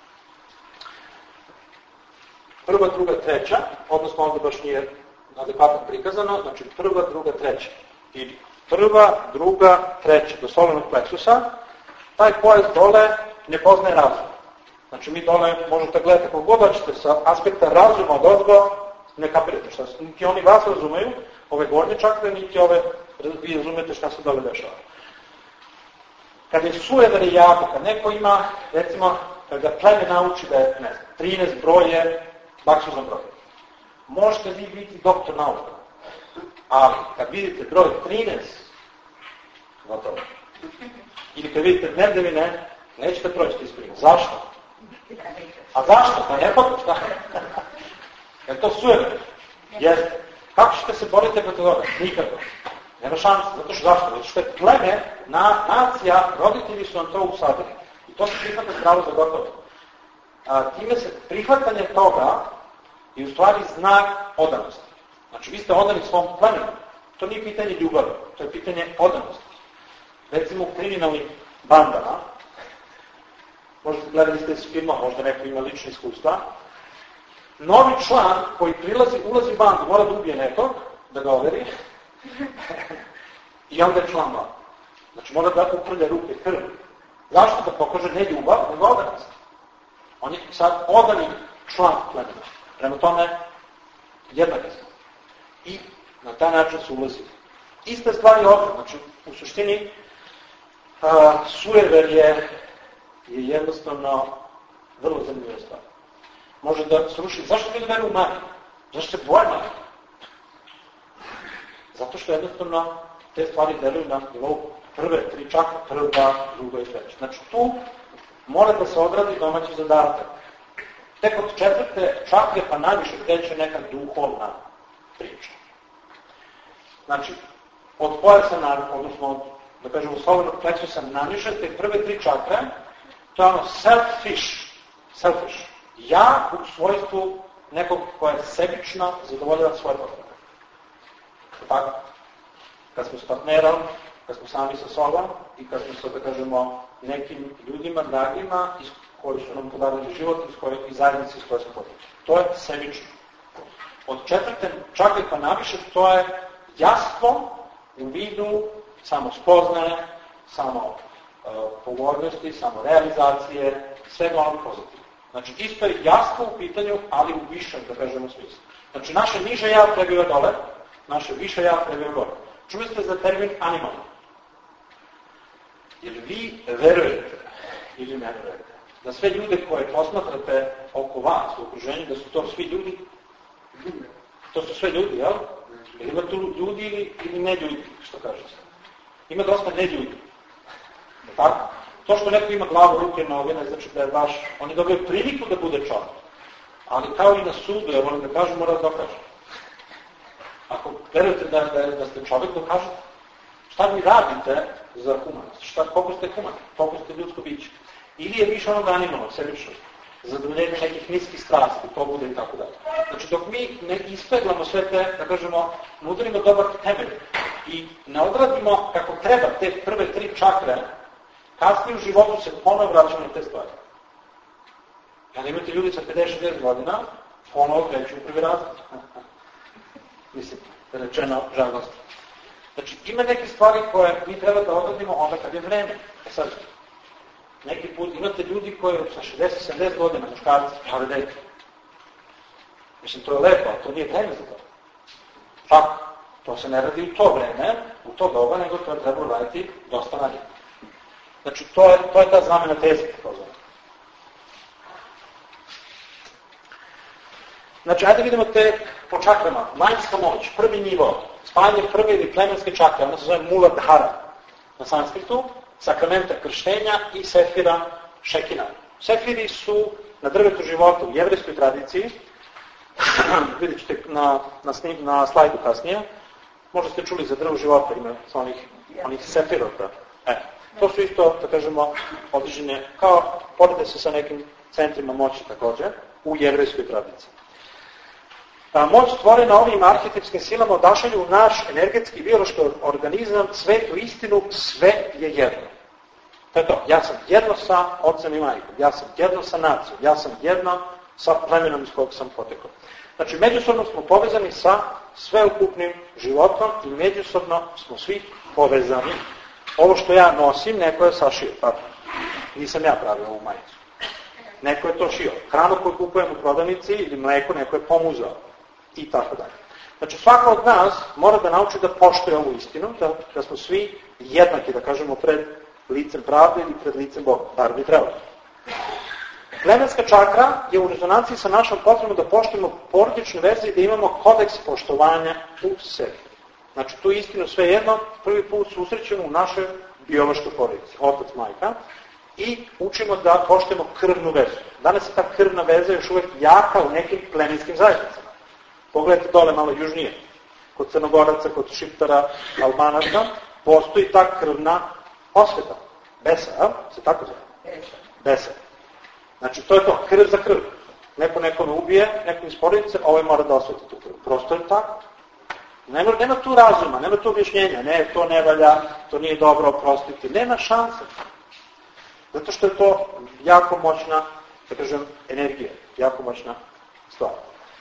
prva, druga, treća, odnosno ovdje baš nije adekvatno prikazano, znači prva, druga, treća. Ili prva, druga, treća, do solarnog pleksusa, taj pojas dole ne poznaje razum. Znači, mi dole možete gledati kako god hoćete sa aspekta razuma od ozgo, ne kapirate šta se. Niti oni vas razumeju, ove gornje čakre, niti ove, vi razumete šta se dole dešava. Kad je sujever i jako, kad neko ima, recimo, kad ga pleme nauči da je, ne znam, 13 broj je baksuzan broj. Možete vi biti doktor nauka, ali kad vidite broj 13, gotovo. Ili kad vidite dnevne, nećete proći ispred. Zašto? A zašto? Pa ne pokut, šta? Je to sujever? Jeste. Kako ćete se boriti protiv toga? Nikako. Nema šanse. Zato što je pleme, nacija, roditelji su nam to usadili. I to se prihvata zdravo za gotovo. Time se prihvatanje toga je u stvari znak odanosti. Znači, vi ste odani svom plemenu. To nije pitanje ljubavi, to je pitanje odanosti. Recimo u kriminalnim bandama, možda gledali ste iz filma, možda neko ima lične iskustva, novi član koji ulazi u bandu, mora da ubije nekog, da ga overi, i onda je član bandu. Znači, mora da uprlja ruke krvi. Zašto? Da pokaže ne ljubav, nego odanost. On je sad odani član plemena. Prema tome, jednaki smo. I na taj način se ulazi. Ista stvar je ovdje. Znači, u suštini, sujever je jednostavno vrlo zanimljiva stvar. Može da sruši. Zašto ljudi veruju u magiju? Zašto se boje magiju? Zato što jednostavno te stvari deluju na nivou prve 3 čakre, prva, druga i treća. Znači, tu mora da se odradi domaći zadatak. Tek od 4. čakre pa najviše kreće neka duhovna priča. Znači, od pojasa, odnosno od, da kažemo, solarnog pleksusa naniže, te prve 3 čakre, to je ono selfish. Ja u svojstvu nekog koja je sebično zadovoljava svoje potrebe. Tako, kad smo s partnerom, kad smo sami sa sobom i kad smo sa, da kažemo, nekim ljudima, dragima, koji su nam podarili život i zajednici iz koje smo potrebni. To je sebično. Od 4. čakre pa naviše, to je jastvo u vidu samospoznaje, samopogodnosti, samorealizacije, svega onog pozitivno. Znači, isto je jastvo u pitanju, ali u višem, da kažemo, smislu. Znači, naše niže ja prebiva dole, naše više ja prebiva gore. Čuli ste za termin animal? Jer vi verujete ili ne verujete da sve ljude koje posmatrate oko vas u okruženju, da su to svi ljudi To su sve ljudi, jel? Ima tu ljudi ili ne ljudi, što kažete? Ima dosta ne ljudi. Tako? To što neko ima glavu, ruke, noge, ne znači da je baš... Oni dobiju priliku da bude čovjek. Ali kao i na sudu, ja moram da kažem, mora da dokažem. Ako verujete da ste čovjek, dokažete. Šta vi radite za humanost? Koliko ste humani? Koliko ste ljudsko biće? Ili je više onog animalnog, sebičnog, zadovoljenje nekih niskih strasti, pobude i tako dalje. Znači, dok mi ne ispeglamo sve te, da kažemo, ne udarimo dobar temelj i ne odradimo kako treba te prve 3 čakre, kasnije u životu se ponovo vraćamo na te stvari. Kada imate ljudi sa 50-60 godina, ponovo kreću u prvi razred. Mislim, rečeno žalostno. Znači, ima neke stvari koje mi treba da odradimo onda kad je vreme. Sad, neki put imate ljudi koji sa 60-70 godina, muškarci, prave dete. Mislim, to je lepo, ali to nije vreme za to. Tako, to se ne radi u to vreme, u to doba, nego to treba raditi dosta ranije. Znači, to je ta zamena teze, tako zove. Znači, ajde vidimo te po čakrama. Manjska moć, prvi nivo, spajanje prve ili plemenske čakre, ona se zove Muladhara na sanskritu, sakramenta krštenja i sefira šekina. Sefiri su na drvetu života u jevrejskoj tradiciji, vidjet ćete na slajdu kasnije, možda ste čuli za drvo života, ima onih sefirota. To su isto, da kažemo, određene, kao porede se sa nekim centrima moći također, u jevrejskoj tradiciji. Moć stvorena ovim arhetipskim silama odašalju u naš energetski biološki organizam, svetu istinu, sve je jedno. To je to. Ja sam jedno sa ocem i majkom, ja sam jedno sa nacijom, ja sam jedno sa plemenom iz kojeg sam potekao. Znači, međusobno smo povezani sa sveukupnim životom i međusobno smo svi povezani. Ovo što ja nosim, neko je sašio, tako. Nisam ja pravio ovu majicu. Neko je to šio. Hranu koju kupujem u prodavnici ili mleko, neko je pomuzao. I tako dalje. Znači, svako od nas mora da nauči da poštuje ovu istinu, da smo svi jednaki, da kažemo, pred licem pravde ili pred licem Boga. Bar bi trebalo. Plemenska čakra je u rezonanciji sa našom potrebom da poštujemo porodične veze i da imamo kodeks poštovanja u sebi. Znači, tu istinu svejedno prvi put susrećemo u našoj biološkoj porodici, otac, majka, i učimo da poštujemo krvnu vezu. Danas je ta krvna veza još uvijek jaka u nekim plemenskim zajednicama. Pogledajte dole malo južnije. Kod Crnogoraca, kod Šiptara, Albanaca, postoji ta krvna osveta. Besa, se tako zove? Besa. Znači, to je to, krv za krv. Neko nekome ubije, neko iz porodice, ovaj mora da osveti tu krv. Prosto je tako. Nema tu razuma, nema tu objašnjenja. Ne, to ne valja, to nije dobro, oprostiti. Nema šanse. Zato što je to jako moćna, da kažem, energija. Jako moćna stvar.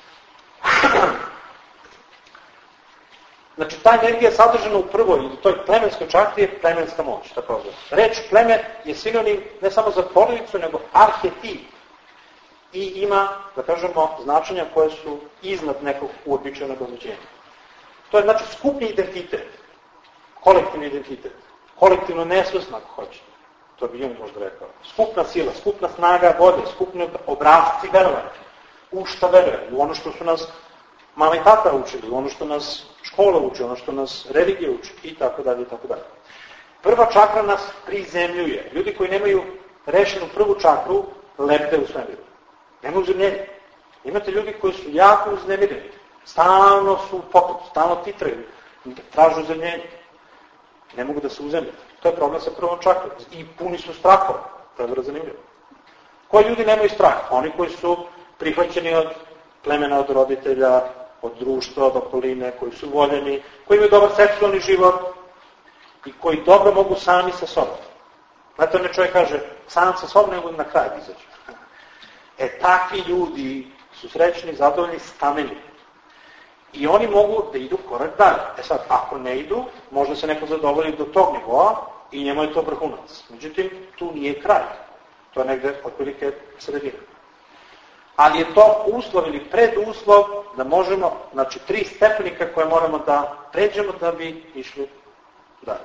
Znači, ta energija sadržana u prvoj, ili toj plemenskoj čakri je plemenska moć, također. Reč pleme je sinonim ne samo za porodicu, nego arhetip. I ima, da kažemo, značenja koje su iznad nekog uobičajenog određenja. To je, znači, skupni identitet, kolektivni identitet, kolektivno nesvesno, ako hoćete. To bi Jung možda rekao. Skupna sila, skupna snaga vode, skupni obrazci verovanja. U šta veruje? U ono što su nas mama i tata učili, u ono što nas škola uči, ono što nas religija uči, i tako dalje, i tako dalje. Prva čakra nas prizemljuje. Ljudi koji nemaju rešenu prvu čakru, lebde u svemiru. Nema uzemljenja. Imate ljudi koji su jako uznemireni. Stalno su u pokretu, stalno titraju, tražu uzemljenje. Ne mogu da se uzemlje. To je problem sa prvom čakrom. I puni su strahova. To je vrlo zanimljivo. Koji ljudi nemaju strah? Oni koji su prihvaćeni od plemena, od roditelja, od društva, od okoline, koji su voljeni, koji imaju dobar seksualni život i koji dobro mogu sami sa sobom. Znate, onaj čovjek kaže, sam sa sobom ne mogu na kraj izaći. Takvi ljudi su srećni, zadovoljni, stameni. I oni mogu da idu korak dalje. Sad, ako ne idu, možda se neko zadovolji do tog nivoa i njemu je to vrhunac. Međutim, tu nije kraj. To je negde otprilike sredina. Ali je to uslov ili preduslov da možemo, znači 3 stepenika koje moramo da pređemo da bi išli dalje.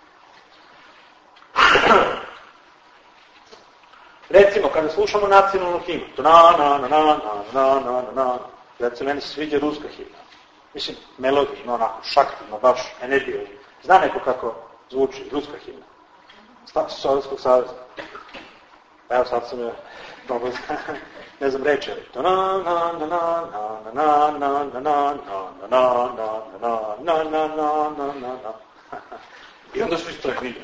Recimo, kada slušamo nacionalnu himnu, recimo, meni se sviđa ruska himna. Mislim, melodija ima onako šakti, ima baš energiju. Zna neko kako zvuči ruska himna? Sovjetskog saveza. Evo sad sam je dobro ne znam reći. I onda su isto vidio.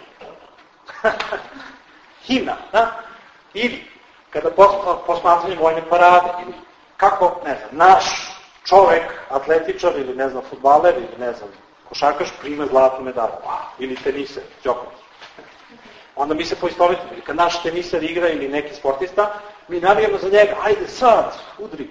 Himna, da? Ili kada posmatranje vojne parade, ili kako, ne znam, naš čovek, atletičar ili ne znam, fudbaler ili ne znam, košarkaš prime zlatnu medalju. Ili teniser, Đoković. Onda mi se poistovjetimo. Ili kad naš teniser igra ili neki sportista, mi navijamo za njega, ajde sad, udri.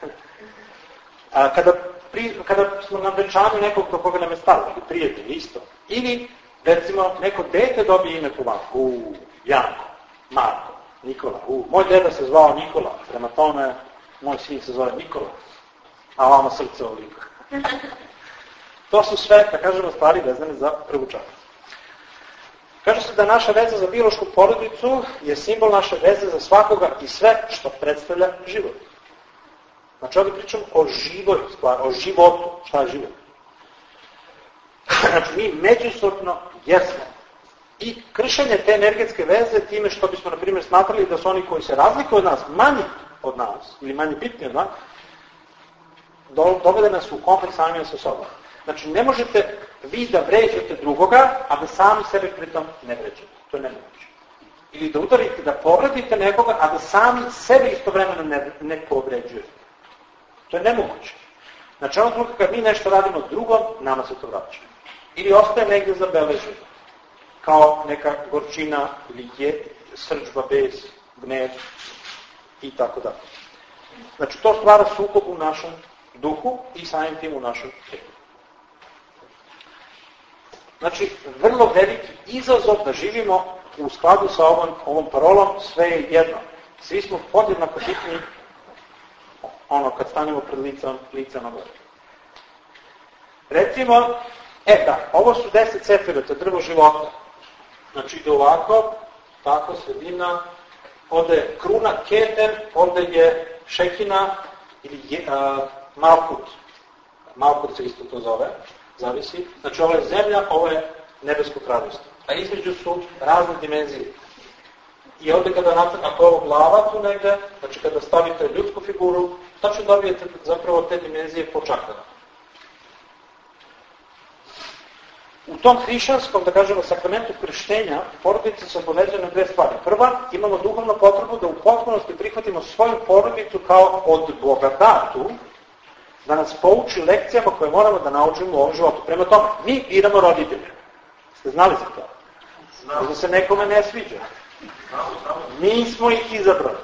Kada smo na venčanju nekog do koga nam je stalo, ili prijatelj, isto. Ili, recimo, neko dete dobije ime po vama. Janko, Marko, Nikola. Moj deda se zvao Nikola, prema tome, moj sin se zove Nikola, a vama srce ovoliko. To su sve, da kažemo, stvari vezane za prvu čast. Kaže se da naša veza za biološku porodicu je simbol naše veze za svakoga i sve što predstavlja život. Znači ovdje pričam o živoj stvari, o životu. Šta je život? Znači mi međusobno jesmo. I kršenje te energetske veze time što bismo, na primjer, smatrali da su oni koji se razlikuju od nas, manji od nas, ili manje bitni od nas, dovede nas u konflikt samima sa sobom. Znači, ne možete vi da vređate drugoga, a da sami sebe pritom ne vređate. To je nemoguće. Ili da udarite, da povredite nekoga, a da sami sebe istovremeno ne povređujete. To je nemoguće. Znači, ono drugo, kad mi nešto radimo drugom, nama se to vraća. Ili ostaje negdje zabeleženo. Kao neka gorčina ili srdžba, bes, gnev i tako dalje. Znači, to stvara sukob u našem duhu i samim tim u našem tijelu. Znači, vrlo veliki izazov da živimo u skladu sa ovom parolom, sve je jedno. Svi smo podjednako bitni kad stanemo pred lica na gore. Recimo, ovo su 10 sefirota, drvo života. Znači, ide ovako, tako, sredina, ovdje je kruna, keter, ovdje je šekina ili malkut. Malkut se isto to zove. Zavisi. Znači ovo je zemlja, ovo je nebesko kraljevstvo. A između su razne dimenzije. I ovdje ako je ovo glava tu negde, znači kada stavite ljudsku figuru, tačno dobijete zapravo te dimenzije po čakrama. U tom hrišćanskom, da kažemo, sakramentu krštenja, porodice su povezane na dve stvari. Prva, imamo duhovnu potrebu da u potpunosti prihvatimo svoju porodicu kao od Boga datu, da nas pouči lekcijama koje moramo da naučimo u ovom životu. Prema tome, mi biramo roditelje. Ste znali za to? Možda se nekome ne sviđa. Mi smo ih izabrali.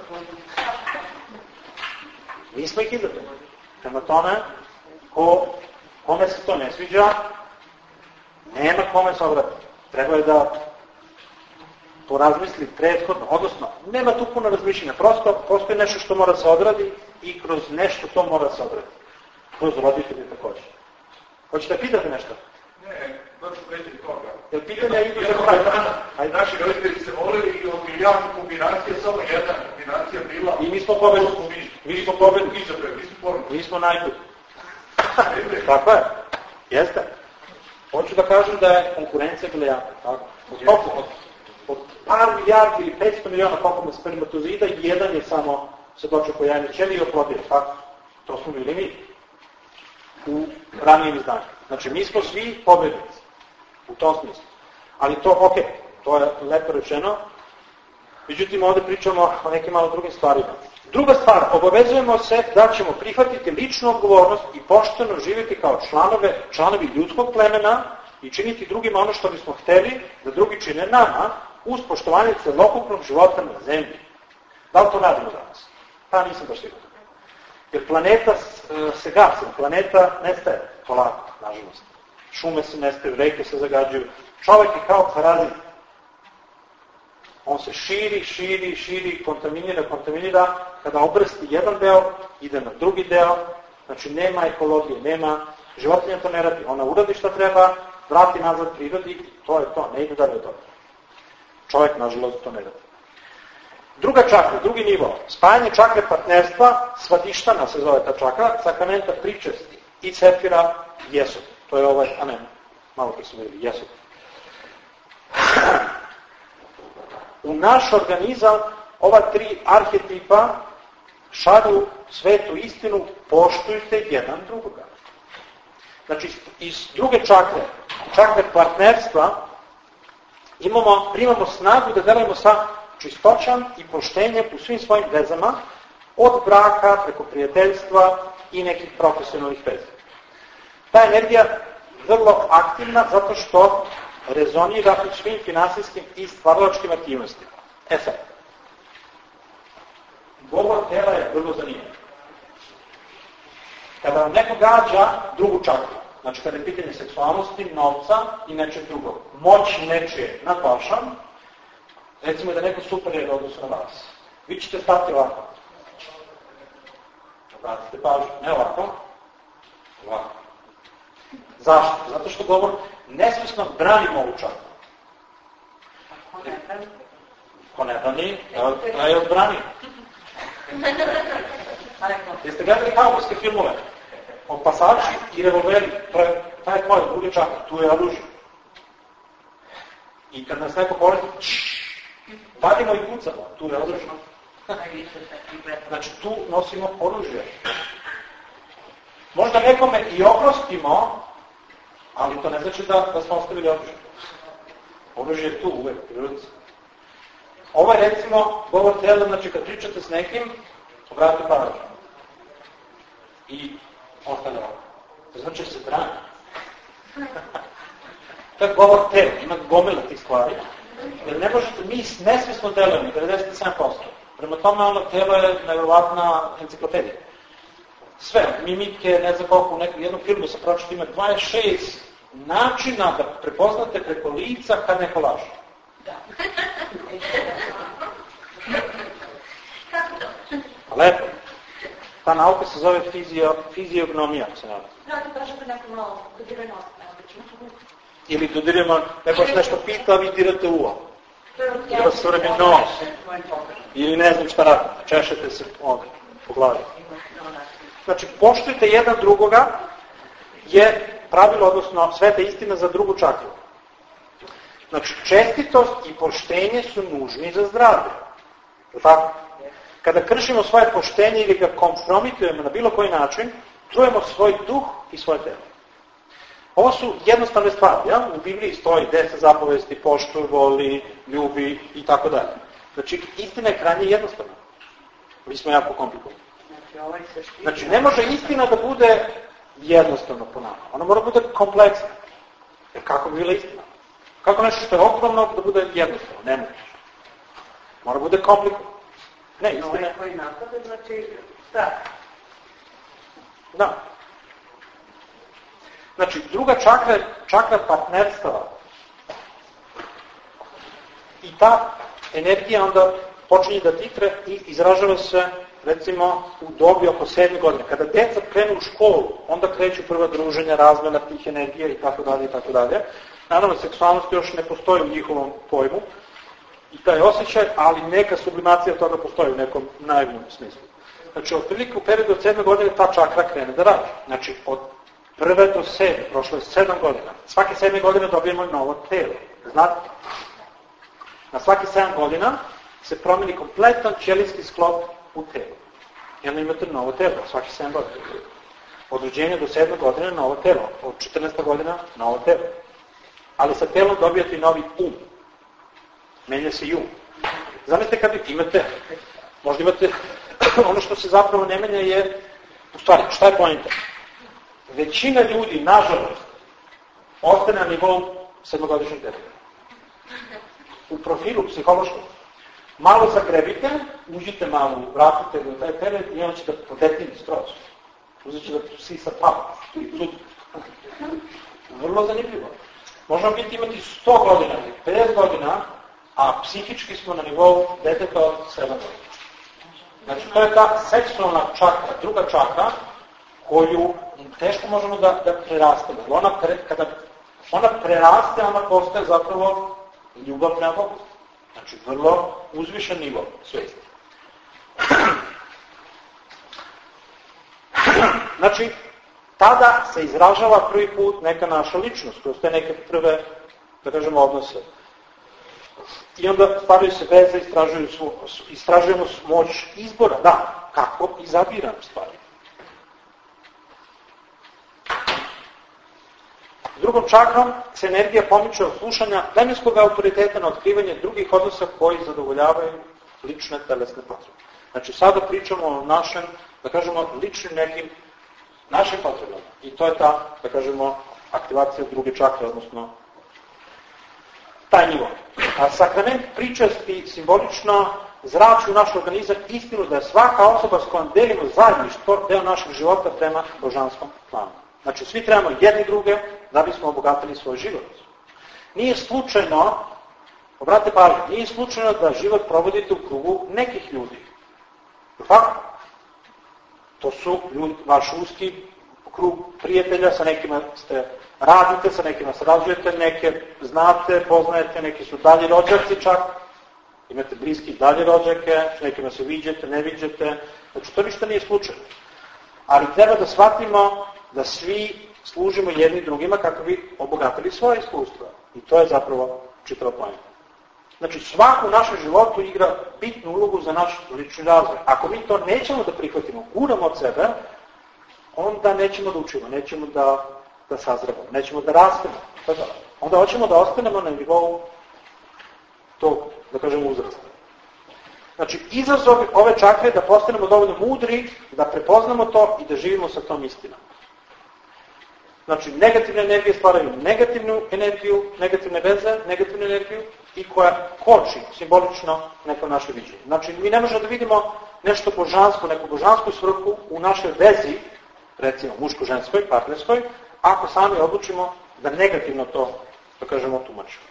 Mi smo ih izabrali. Prema tome, kome se to ne sviđa, nema kome se obratiti. Treba je da to razmisli prethodno. Odnosno, nema tu puno razmišljenja. Prosto, postoji nešto što mora se odradi i kroz nešto to mora se odradi. Kroz roditelje također. Hoćete pitati nešto? Ne, baš preći toga. Jel pitanja idu za kraj? Naši roditelji se volili i od milijarnu kombinacija, samo jedna kombinacija bila... I mi smo pobedni. Mi smo pobedni. Mi smo najbolji. Tako je. Jeste. Hoću da kažem da je konkurencija bila jaka. Tako. Od par milijardi ili 500 miliona koliko spermatozida, jedan je samo se dočekao jajne ćelije i oplodio. Tako. To smo bili mi. U ranijem izdanju. Znači, mi smo svi pobednici. U tom smislu. Ali to, to je lepo rečeno. Međutim, ovdje pričamo o nekim malo drugim stvarima. Druga stvar, obavezujemo se da ćemo prihvatiti ličnu odgovornost i pošteno živjeti kao članovi ljudskog plemena i činiti drugima ono što bismo hteli da drugi čine nama uz poštovanje celokupnog života na zemlji. Da li to radimo danas? Pa nisam baš siguran. Jer planeta se gasi, planeta nestaje polako, nažalost. Šume se nestaju, reke se zagađuju. Čovjek je kao parazit. On se širi, kontaminira. Kada obrsti jedan deo, ide na drugi deo. Znači nema ekologije, nema životinja to ne radi. Ona uradi šta treba, vrati nazad prirodi i to je to, ne ide dalje od toga. Čovjek, nažalost, to ne radi. Druga čakra, drugi nivo, spajanje čakre partnerstva, svadištana se zove ta čakra, sakramenta pričesti. i Sefira i Jesod. To je ovaj, a ne, malo koji smo vidjeli, Jesod. U naš organizam ova tri arhetipa šalju svetu istinu, poštujte jedan drugoga. Znači, iz druge čakre partnerstva, primamo snagu da delujemo sa čistoćom i poštenjem u svim svojim vezama, od braka preko prijateljstva i nekih profesionalnih veza. Ta energija vrlo aktivna zato što rezonira u svim finansijskim i stvaralačkim aktivnostima. Sad, govor tela je vrlo zanimljiv. Kada vam neko gađa drugu čakru, znači kada je pitanje seksualnosti, novca i nečeg drugog, moć nečije nad vašom, recimo da neko superior odnosu na vas, vi ćete stati ovako. Obratite pažnju, ne ovako, ovako. Zašto? Zato što govor nesvjesno branimo ovu čakru. Ko ne brani, da je odbrani. Jeste gledali kaubojske filmove? Opasači i revolveri, taj je tvoj drugi čakra, tu je oružje. I kad nas neko povedi, vadimo i pucamo, tu je oružje. Znači tu nosimo oružje. Možda nekome i oprostimo, ali to ne znači da smo ostavili oružje. Oružje je tu uvek, u ruci. Ovo je recimo govor tela, znači kad pričate s nekim, obratite pažnju. I ostane ovako. To znači se brani. To je govor tela, ima gomila tih stvari. Jer ne možete, mi nesvjesno delujemo, 97%. Prema tome ono telo je nevjerovatna enciklopedija. Sve, mimike, ne znam koliko, u jednom filmu se pročito ima 26 načina da prepoznate preko lica kad neko laže. Da. Lepo. Ta nauka se zove fiziognomija, se nada. Znate, kažete neko malo dodireno obično. Ili dodiremo, neko se nešto pita, a vi dirate uvo. Ili vas uredi nos. Ili ne znam šta radite, češete se ovdje, po glavi. Znači, poštujte jedan drugoga je pravilo, odnosno sveta istina za drugu čakru. Znači, čestitost i poštenje su nužni za zdravlje. Tako? Kada kršimo svoje poštenje ili ga kompromitujemo na bilo koji način, trujemo svoj duh i svoje telo. Ovo su jednostavne stvari. Ja? U Bibliji stoji 10 zapovesti, poštuj, voli, ljubi i tako dalje. Znači, istina je krajnje jednostavna. Mi smo jako komplikovani. Znači, ne može istina da bude jednostavno po nama. Ona mora da bude kompleksna. Jer kako bi bila istina? Kako nešto što je ogromno da bude jednostavno? Ne može. Mora da bude komplikovano. Ne, istina je. Koji napade, znači, šta? Da. Znači, druga čakra je čakra partnerstava. I ta energija onda počinje da titre i izražava se, recimo, u dobi oko 7 godine. Kada deca krenu u školu, onda kreću prva druženja, razmena tih energija i tako dalje i tako dalje. Naravno, seksualnost još ne postoji u njihovom pojmu i taj osjećaj, ali neka sublimacija toga postoji u nekom naivnom smislu. Znači, otprilike u periodu od 7 godine ta čakra krene da radi. Znači, od 1. do 7. prošlo je 7 godina. Svake 7 godine dobijemo novo telo. Znate? Na svake 7 godina se promeni kompletan ćelijski sklop u telu. I onda imate novo telo, svaki 7 godina. Od rođenja do 7 godine novo telo, od 14 godina novo telo. Ali sa telom dobijate i novi menja se i Zamislite kad imate, možda imate, ono što se zapravo ne menja je, u stvari, šta je poenta? Većina ljudi, nažalost, ostane na nivou 7-godišnjeg deteta. U profilu psihološkom. Malo zagrebite, uđite malo, vratite do taj period i on će da podetini skroz. Uzet će da sisa pamet. Vrlo zanimljivo. Možemo biti imati 100 godina ili 50 godina, a psihički smo na nivou deteta od 7 godina. Znači, to je ta seksualna čakra, druga čakra, koju teško možemo da prerastemo. Kada ona preraste, ona postaje zapravo ljubav prema Bogu. Znači, vrlo uzvišen nivo svijesti. Znači, tada se izražava prvi put neka naša ličnost, kroz te neke prve, da kažemo, odnose. I onda stvaraju se veze, istražujemo moć izbora. Da, kako izabiram stvari. Drugom čakrom se energija pomiče od slušanja vremenskog autoriteta na otkrivanje drugih odnosa koji zadovoljavaju lične telesne potrebe. Znači sada pričamo o našem, da kažemo, ličnim nekim našim potrebama. I to je ta, da kažemo, aktivacija druge čakre, odnosno taj nivo. A sakrament pričasti simbolično zrači u naš organizam istinu da je svaka osoba s kojom delimo zajedništvo deo našeg života prema božanskom planu. Znači svi trebamo jedni druge da bismo obogatili svoj život. Nije slučajno, obratite pažnju, nije slučajno da život provodite u krugu nekih ljudi. Tako? To su ljudi, vaš uski krug prijatelja, sa nekima ste radite, sa nekima se razvijete, neke znate, poznajete, neki su dalji rođaci čak, imate bliski dalje rođake, s nekima se viđete, ne viđete, znači to ništa nije slučajno. Ali treba da shvatimo da svi služimo jedni drugima kako bi obogatili svoje iskustva. I to je zapravo čitava poenta. Znači svako u našem životu igra bitnu ulogu za naš lični razvoj. Ako mi to nećemo da prihvatimo, guramo od sebe, onda nećemo da učimo, nećemo da sazrevamo, nećemo da rastemo. Onda hoćemo da ostanemo na nivou tog, da kažemo, uzrasta. Znači, izazov ove čakre je da postanemo dovoljno mudri, da prepoznamo to i da živimo sa tom istinom. Znači, negativne energije stvaraju negativnu energiju, negativne veze, negativnu energiju i koja koči simbolično neko naše viđenje. Znači, mi ne možemo da vidimo nešto božansko, neku božansku svrhu u našoj vezi, recimo muško-ženskoj, partnerskoj, ako sami odlučimo da negativno to, da kažemo, tumačimo.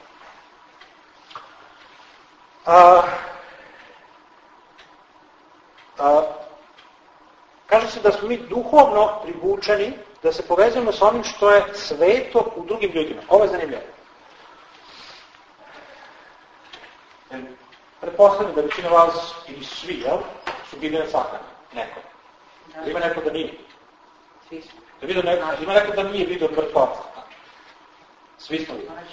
Kaže se da smo mi duhovno privučeni da se povezujemo sa onim što je sveto u drugim ljudima. Ovo je zanimljivo. Pretpostavljam da većina vas, ili svi, jel, su bili na sahrani. Neko. Ima neko da nije. Ima neko da nije vidio mrtvaca. Svi smo vidjeli.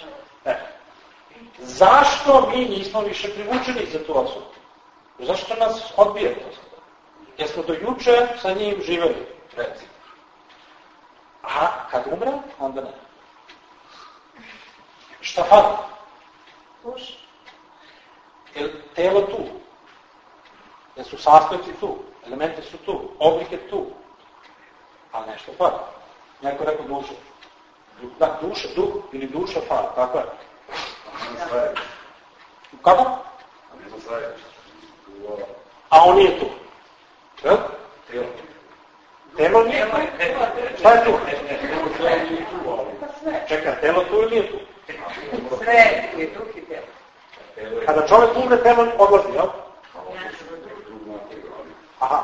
Zašto mi nismo više privučeni za tu osobu? Zašto nas odbija to? Jer smo do juče sa njim živeli, recimo. A kad umre, onda ne. Šta fali? Duša. Je telo tu? Jer su sastojci tu? Elementi su tu? Oblik je tu? Ali nešto fali. Neko rekao duša. Da, duša, duh ili duša fali, tako je. Kako? A on nije tu. Telo nije tu? Šta je tu? Čekaj, telo tu ili nije tu? Sve je duh i telo. Kada čovjek umre, telo odlazi, jel? Aha.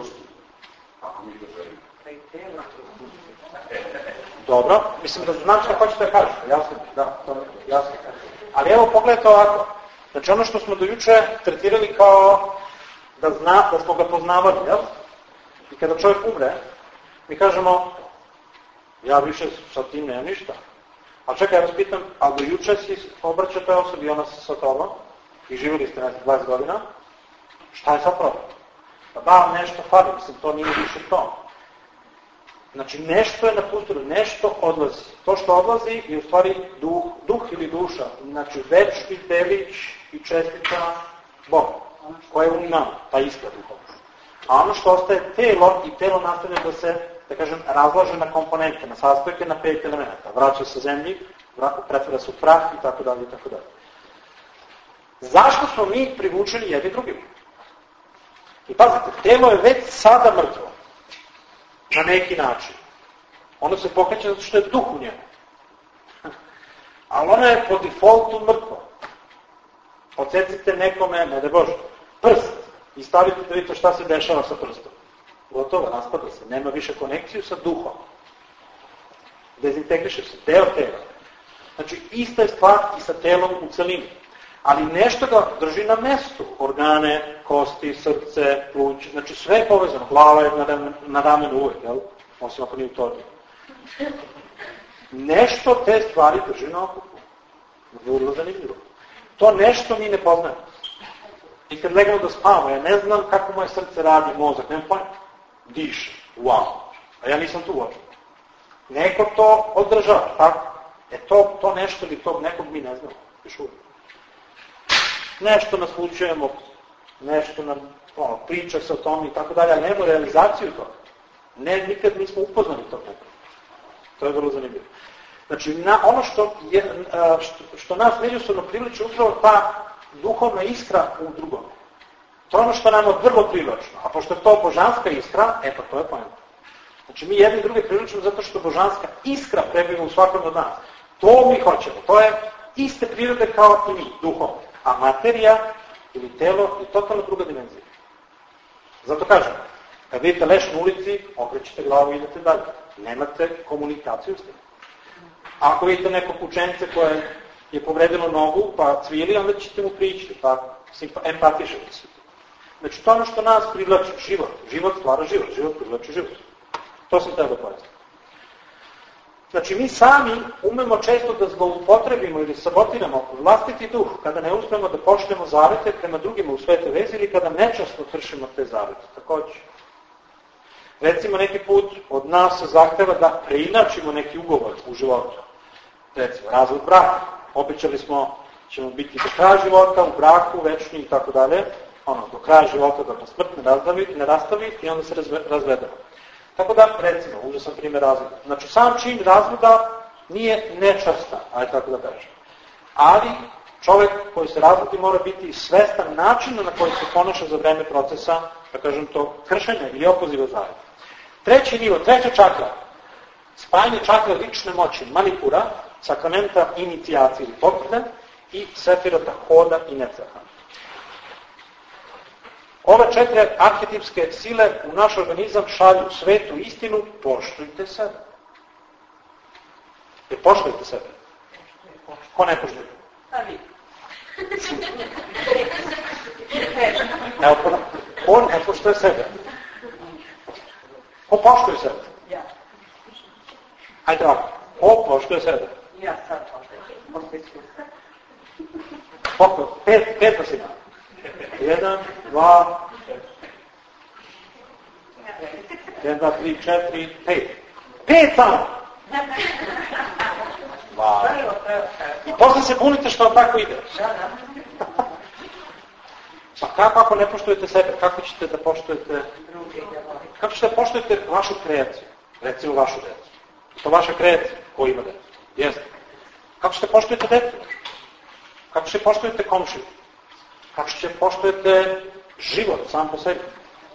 Dobro, mislim da znam što hoćete da kažete, jasno, da, to je jasno. Ali evo pogledajte ovako, znači ono što smo do juče tretirali kao da smo ga poznavali, jel? I kada čovjek umre, mi kažemo, ja više sa tim nemam ništa. A čekaj, ja vas pitam, a do juče si obraćao toj osobi, ona sa tobom, i živjeli ste 20 godina, šta je sad problem? Pa da, nešto fali, mislim, to nije više to. Znači, nešto je napustilo, nešto odlazi. To što odlazi je u stvari duh ili duša, znači večni delić i čestica Boga, koja je u nama, ta ista duhovna. A ono što ostaje telo, i telo nastavlja da se, da kažem, razlaže na komponente, na sastojke, na 5 elementa. Vraća se zemlji, pretvara se u prah i tako dalje, i tako dalje. Zašto smo mi privučeni jedni drugim? I pazite, telo je već sada mrtvo. Na neki način. Ono se pokreće zato što je duh u njemu. Ali ono je po defaultu mrtvo. Odsecite nekome, ne da Bože, prst i stavite da vidite šta se dešava sa prstom. Gotovo, raspada se. Nema više konekciju sa duhom. Dezintegriše se. Deo tela. Znači, ista je stvar i sa telom u celini. Ali nešto ga drži na mestu. Organe, kosti, srce, pluć. Znači, sve je povezano. Glava je na ramenu uvek, jel? Osim ako nije u torbi. Nešto te stvari drži na okupu. Vrlo zanimljivo. To nešto mi ne poznajemo. I kad legamo da spavamo, ja ne znam kako moje srce radi, mozak, nemam pojma. Diše, wow. A ja nisam tu uočen. Neko to održava, tako? To nešto ili tog nekog mi ne znamo. Još uvijek. Nešto naslučujemo, nešto nam priča se o tom i tako dalje, ali nema realizaciju toga. Nikad nismo upoznali toga. To je vrlo zanimljivo. Znači, ono što nas međusobno privlači upravo ta duhovna iskra u drugom. To je ono što nam je vrlo privlačno. A pošto je to božanska iskra, pa to je poenta. Znači, mi jedni druge privlačimo zato što božanska iskra prebiva u svakom od nas. To mi hoćemo. To je iste prirode kao i mi, duhovno. A materija ili telo je totalno druga dimenzija. Zato kažem, kad vidite leš na ulici, okrećete glavu i idete dalje. Nemate komunikaciju s tim. Ako vidite nekog učence koje je povredilo nogu, pa cvili, onda ćete mu prići, pa empatišete se. Znači, to je ono što nas privlači, život. Život stvara život, život privlači život. To sam treba da pojasnim. Znači, mi sami umemo često da zloupotrebimo ili sabotiramo vlastiti duh, kada ne uspemo da poštujemo zavete prema drugima u svete vezi ili kada nečasno kršimo te zavete. Također. Recimo, neki put od nas se zahteva da preinačimo neki ugovor u životu. Recimo, razvod braka. Obećali smo, ćemo biti do kraja života, u braku, večni i tako dalje. Do kraja života da nas smrt ne rastavi i onda se razvedemo. Tako da, recimo, uzeo sam primjer razvoda. Znači, sam čin razvoda nije nečastan, ajde tako da kažem. Ali, čovjek koji se razvodi mora biti svestan načina na koji se ponaša za vreme procesa, da kažem to, kršenja ili opoziva zaveta. Treći nivo, treća čakra, spajanje čakra lične moći, manipura, sakramenta inicijacije ili potvrde i sefirota hoda i necaha. Ove 4 arhetipske sile u naš organizam šalju svetu istinu, poštujte sebe. Poštujte sebe. Ko ne poštuje? Vi. Ko ne poštuje sebe? Ko poštuje sebe? Ja. Ajde ovako. Ko poštuje sebe? Ja sad poštujem. Koliko? 5 vas ima. 1, 2, 1, 2, 3, 4, 5. 5 samo! I posle se bunite što vam tako ide. Pa kako ako ne poštujete sebe? Kako ćete da poštujete druge? Kako ćete da poštujete vašu kreaciju? Recimo vašu decu. To vaša kreacija. Ko ima decu? Jeste. Kako ćete poštujete decu? Kako ćete poštujete komšiju? Kako ćete poštujete život sam po sebi?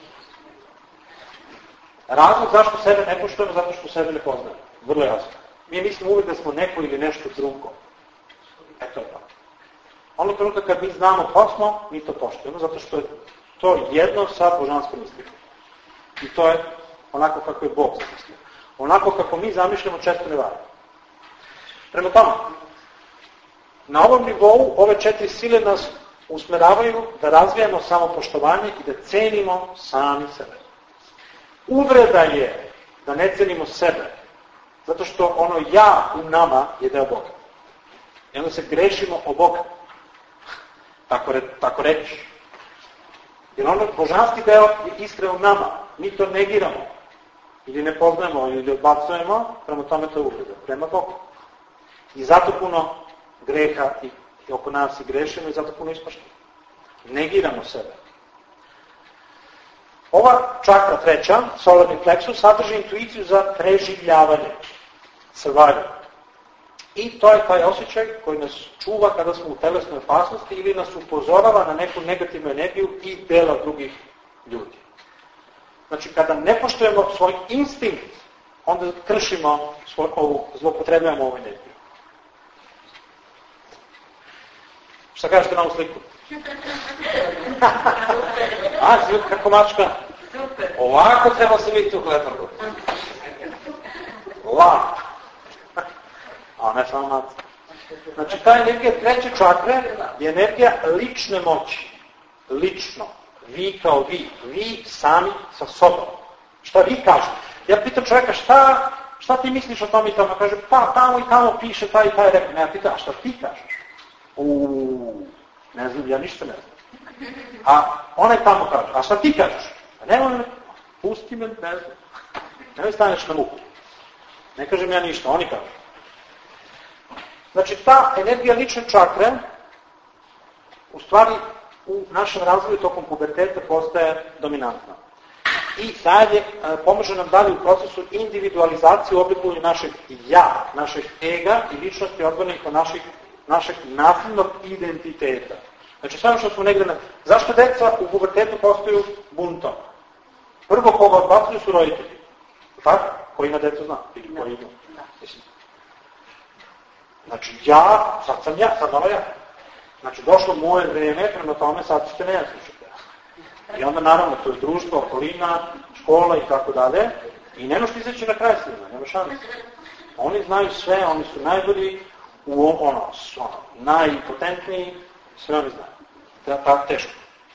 Razlog zašto sebe ne poštujemo, zato što sebe ne poznajemo. Vrlo jasno. Mi mislimo uvijek da smo neko ili nešto drugo. Eto je to. Ono trenutka kad mi znamo ko smo, mi to poštujemo, zato što je to jedno sa božanskom istinom. I to je onako kako je Bog zamislio. Onako kako mi zamišljamo često ne varamo. Prema tome, na ovom nivou ove 4 sile nas usmeravaju da razvijamo samopoštovanje i da cenimo sami sebe. Uvreda je da ne cenimo sebe, zato što ono ja u nama je deo Boga. I onda se grešimo o Boga. Tako reći. Jer ono božanski deo je iskren u nama. Mi to negiramo. Ili ne poznajemo, ili odbacujemo, prema tome to je uvreda. Prema Bogu. I zato puno greha i oko nas i grešimo i zato puno ispaštamo. Negiramo sebe. Ova čakra treća, solarni pleksus, sadrži intuiciju za preživljavanje. Survival. I to je taj osjećaj koji nas čuva kada smo u telesnoj opasnosti ili nas upozorava na neku negativnu energiju i dela drugih ljudi. Znači, kada ne poštujemo svoj instinkt, onda kršimo, zlopotrebujemo ovu energiju. Šta kažete na ovu sliku? A, kako mačka? Ovako treba se vidjeti u gledanju. Lako. A ne samo maca. Znači, ta energija treće čakre je energija lične moći. Lično. Vi kao vi. Vi sami sa sobom. Šta vi kažete? Ja pitam čovjeka šta šta ti misliš o tom i tome? Kaže, pa tamo i tamo piše taj i taj rekao. Ne, ja pitam, a šta ti kažeš? Ne znam, ja ništa ne znam. A onaj tamo kaže, a šta ti kažeš? A nemoj me, pusti me, ne znam. Nemoj staneš na muku. Ne kažem ja ništa, oni kažu. Znači, ta energija lične čakre, u stvari, u našem razvoju tokom puberteta postaje dominantna. I dalje pomaže nam dalje u procesu individualizacije u oblikovanju našeg ja, našeg ega i ličnosti odbornika našeg nasilnog identiteta. Znači, samo što smo negde Zašto deca u pubertetu postaju buntom? Prvo koga odbacuju su roditelji. Tako? Koji na decu zna? Ili koji ima? Znači, sad sam ja. Znači, došlo moje vreme, prema tome sad ćete ne slušati. I onda, naravno, to je društvo, okolina, škola i tako dalje. I ne možete izaći na kraj s njima, nema šanse. Oni znaju sve, oni su najbolji, najpotentniji, sve oni znaju. Teško.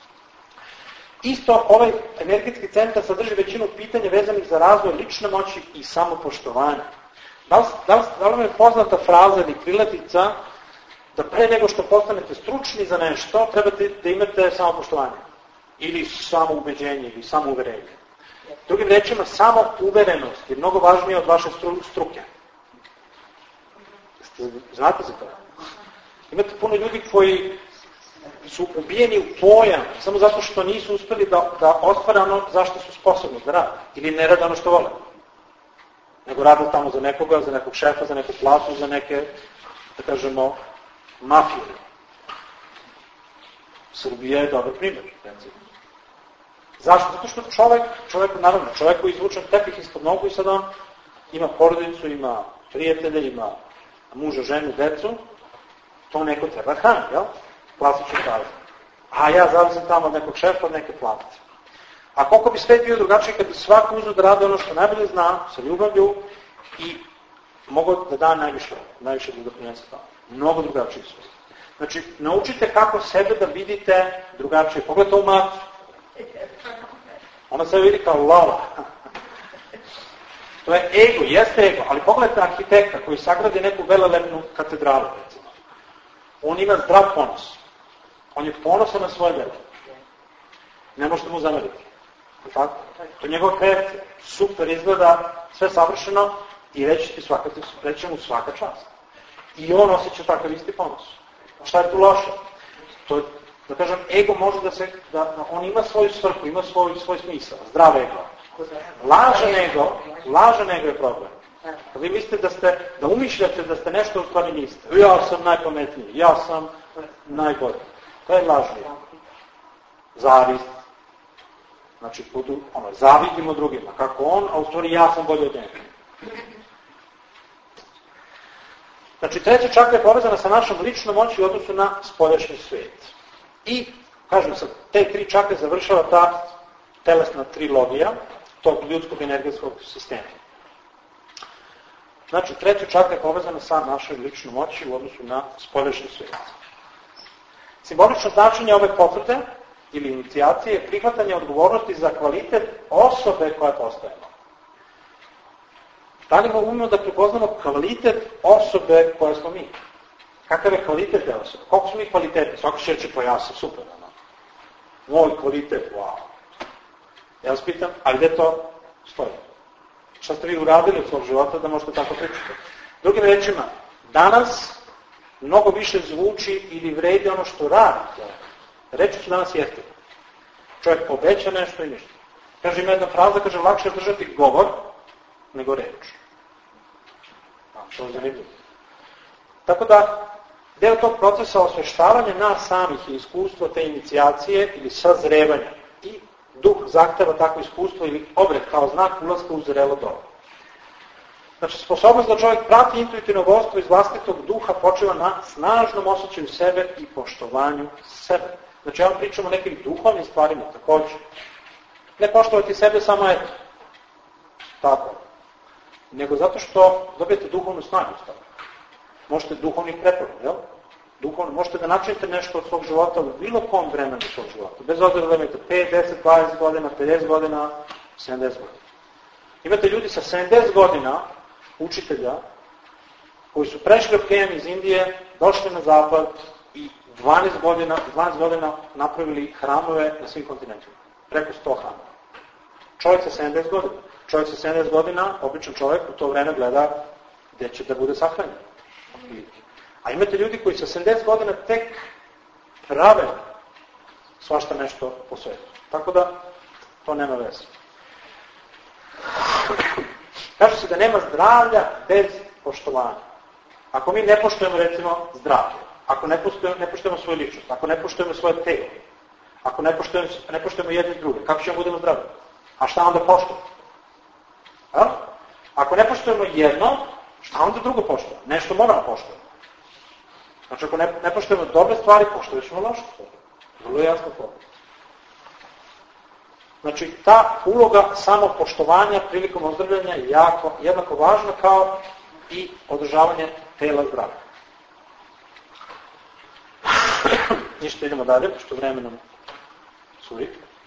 Isto, ovaj energetski centar sadrži većinu pitanja vezanih za razvoj lične moći i samopoštovanja. Da li vam je poznata fraza ili krilatica da pre nego što postanete stručni za nešto, trebate da imate samopoštovanje? Ili samoubeđenje, ili samouverenje. Drugim rečima, samouverenost je mnogo važnija od vaše struke. Znate za to? Imate puno ljudi koji su ubijeni u pojam samo zato što nisu uspeli da ostvare ono zašto su sposobni da rade. Ili ne rade ono što vole. Nego rade tamo za nekoga, za nekog šefa, za neku platu, za neke, da kažemo, mafiju. Srbija je dobar primjer, recimo. Zašto? Zato što čovjek koji je izvučen tepih ispod nogu i sad on ima porodicu, ima prijatelje, ima muža, ženu, decu, to neko treba hraniti, jel? Klasični razlog. A ja zavisam tamo od nekog šefa, od neke plate. A koliko bi svet bio drugačiji kad bi svako uzeo da radi ono što najbolje zna, sa ljubavlju i mogu da da najviše da doprinese tamo. Mnogo drugačiji svet. Znači, naučite kako sebe da vidite drugačije. Pogledajte ovu macu. Ona se vidi kao lala. To je ego, jeste ego, ali pogledajte arhitekta koji sagradi neku velelepnu katedralu, recimo. On ima zdrav ponos. On je ponosan na svoje delo. Ne možete mu zameriti. To je njegova kreacija. Super izgleda, sve savršeno i reći mu svaka čast. I on osjeća takav isti ponos. Šta je tu loše? To je, da kažem, ego može da on ima svoju svrhu, ima svoj smisao, zdrav ego. Lažan ego je problem. Vi mislite da umišljate da ste nešto u stvari niste. Ja sam najpametniji, ja sam najbolji. To je lažni ego. Zavist. Znači, zavidimo drugima, kako on, a u stvari ja sam bolji od njega. Znači, treća čakra je povezana sa našom ličnom moći u odnosu na spoljašnji svijet. I, kažem sad, te tri čakre završava ta telesna trilogija tog ljudskog energetskog sistema. Znači, treća čakra je povezana sa našoj ličnom moći u odnosu na spoljašnji svijet. Simbolično značenje ove potvrde ili inicijacije je prihvatanje odgovornosti za kvalitet osobe koja postajemo. Da li umemo da prepoznamo kvalitet osobe koja smo mi? Kakav je kvalitet te osobe? Koliko smo mi kvalitetni? Svako će reći, pa ja sam super. Moj kvalitet, wow. Ja vas pitam, a gde to stoji? Šta ste vi uradili u svog života da možete tako pričati? Drugim rečima, danas mnogo više zvuči ili vredi ono što radite. Reči su danas jeftine. Čovjek obeća nešto i ništa. Kaže, ima jedna fraza, kaže, lakše je držati govor nego reč. Što je zanimljivo. Tako da, deo tog procesa osveštavanja nas samih i iskustva te inicijacije ili sazrevanja. I duh zahteva takvo iskustvo ili obred kao znak ulaska u zrelo doba. Znači, sposobnost da čovjek prati intuitivno vodstvo iz vlastitog duha počeva na snažnom osjećaju sebe i poštovanju sebe. Znači, ja vam pričam o nekim duhovnim stvarima također. Ne poštovati sebe samo eto. Tako. Nego zato što dobijete duhovnu snagu stavno. Možete duhovnih preporod, jel? Možete da načinite nešto od svog života u bilo kom vremenu svog života. Bez obzira da imate 5, 10, 20 godina, 50 godina, 70 godina. Imate ljudi sa 70 godina učitelja koji su prešli okean iz Indije, došli na zapad i 12 godina napravili hramove na svim kontinentima. Preko 100 hramova. Čovjek sa 70 godina. Čovjek sa 70 godina, običan čovjek, u to vreme gleda gdje će da bude sahranjen. A imate ljudi koji sa 70 godina tek prave svašta nešto po svetu. Tako da, to nema veze. Kaže se da nema zdravlja bez poštovanja. Ako mi ne poštujemo, recimo, zdravlje, ako ne poštujemo svoju ličnost, ako ne poštujemo svoje telo, ako ne poštujemo jedne druge, kako ćemo budemo zdravi? A šta onda poštujemo? Ako ne poštujemo jedno, šta onda drugo poštujemo? Nešto moramo poštovati. Znači, ako ne poštujemo dobre stvari, poštovat ćemo loše stvari. Vrlo je jasno to. Znači, ta uloga samopoštovanja prilikom ozdravljanja je jednako važna kao i održavanje tela zdravlja. Ništa, idemo dalje, pošto vremenom curi.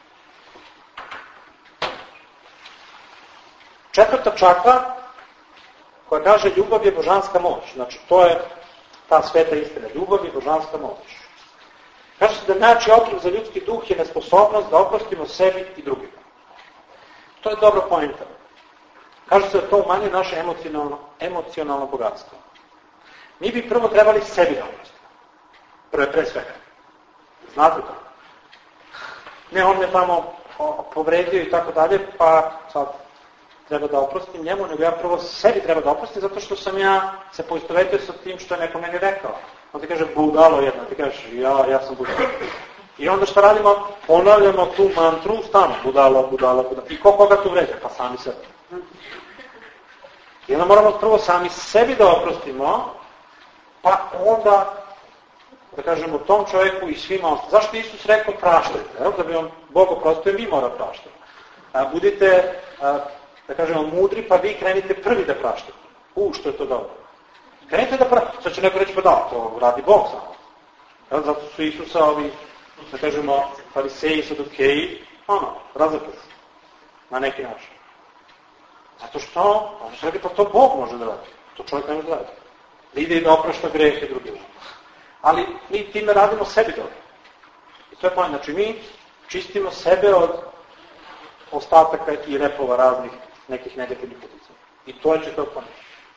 4. čakra, koja kaže ljubav je božanska moć. Znači, to je ta sveta istina. Ljubav je božanska moć. Kaže se da najjači otrov za ljudski duh je nesposobnost da oprostimo sebi i drugima. To je dobra poenta. Kaže se da to umanjuje naše emocionalno bogatstvo. Mi bi prvo trebali sebi da oprostimo. Pre svega. Znate to? Ne, on me tamo povredio i tako dalje, pa sad treba da oprostim njemu, nego ja prvo sebi treba da oprostim, zato što sam ja se poistovetio sa tim što je neko meni rekao. On ti kaže budalo jedno, ti kažeš ja sam budalo. I onda šta radimo? Ponavljamo tu mantru, stano, budalo. I koga tu vređa? Pa sami sebe. I onda moramo prvo sami sebi da oprostimo, pa onda, da kažemo, tom čovjeku i svima ostalim. Zašto Isus rekao praštajte? Da bi on Bog oprostio, vi mora praštati. Budite, da kažemo, mudri, pa vi krenite prvi da praštate. Što je to dobro. Krenite da praštate. Sad će neko reći, pa da, to radi Bog samo. Zato su Isusa ovi, da kažemo, fariseji, sadukeji, razapet. Na neki način. Zato što, ono se radi, pa to Bog može da radi. To čovjek ne može da radi. Da ide i da oprašta grehe drugima. Ali mi time radimo sebi dobro. I to je pojent. Znači mi čistimo sebe od ostataka i repova raznih nekih negativnih utjecaja. I to će to pojent.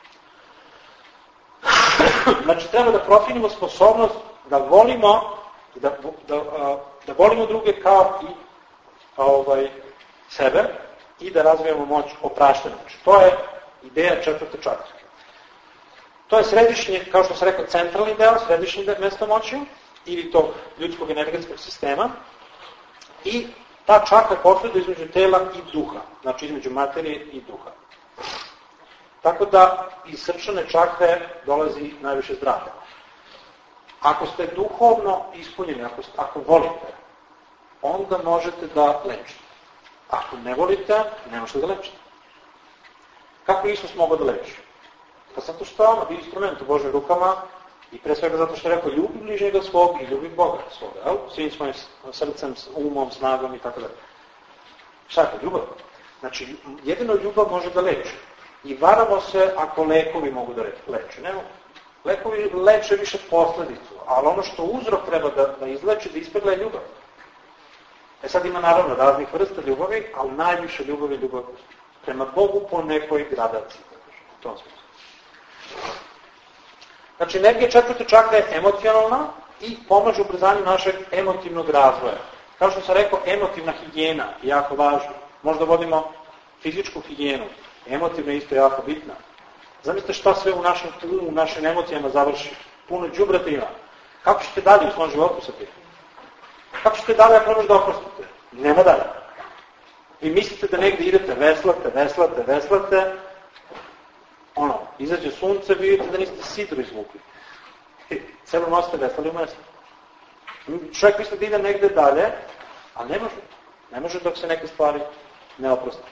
Znači treba da profinimo sposobnost da volimo da volimo druge kao i sebe i da razvijemo moć opraštanja. Znači, to je ideja 4. čakre. To je središnji, kao što sam rekao, centralni deo, središnji mesto moći ili tog ljudskog energetskog sistema i ta čakra posreduje između tela i duha, znači između materije i duha. Tako da iz srčane čakre dolazi najviše zdravlja. Ako ste duhovno ispunjeni, ako volite, onda možete da lečite. Ako ne volite, ne možete da lečite. Kako Isus mogao da leči? Pa zato što on bio instrument u Božjim rukama i pre svega zato što je rekao ljubi bližnjega svog i ljubi Boga svoga. Svim svojim srcem, umom, snagom i tako dalje. Šta je to? Ljubav. Znači, jedino ljubav može da leči. I varamo se ako lekovi mogu da leče. Ne mogu. Lekovi leče više posledicu, ali ono što uzrok treba da izleči, da ispegla je ljubav. Sad ima naravno raznih vrsta ljubavi, ali najviše ljubav je ljubav prema Bogu po nekoj gradaciji. U tom smislu. Znači, energija 4. čakre je emocionalna i pomaže ubrzanju našeg emotivnog razvoja. Kao što sam rekao, emotivna higijena je jako važna. Možda vodimo fizičku higijenu. Emotivna je isto jako bitna. Zamislite šta sve u našem umu, u našim emocijama završi. Puno đubreta ima. Kako ćete dalje u svom životu sa tim? Kako ćete dalje ako ne možete da oprostite? Nema dalje. Vi mislite da negdje idete, veslate, izađe sunce, vidite da niste sidro izvukli. Celo nosite veslali u mesto. Čovjek misli da ide negdje dalje, a ne može. Ne može dok se neke stvari ne oproste.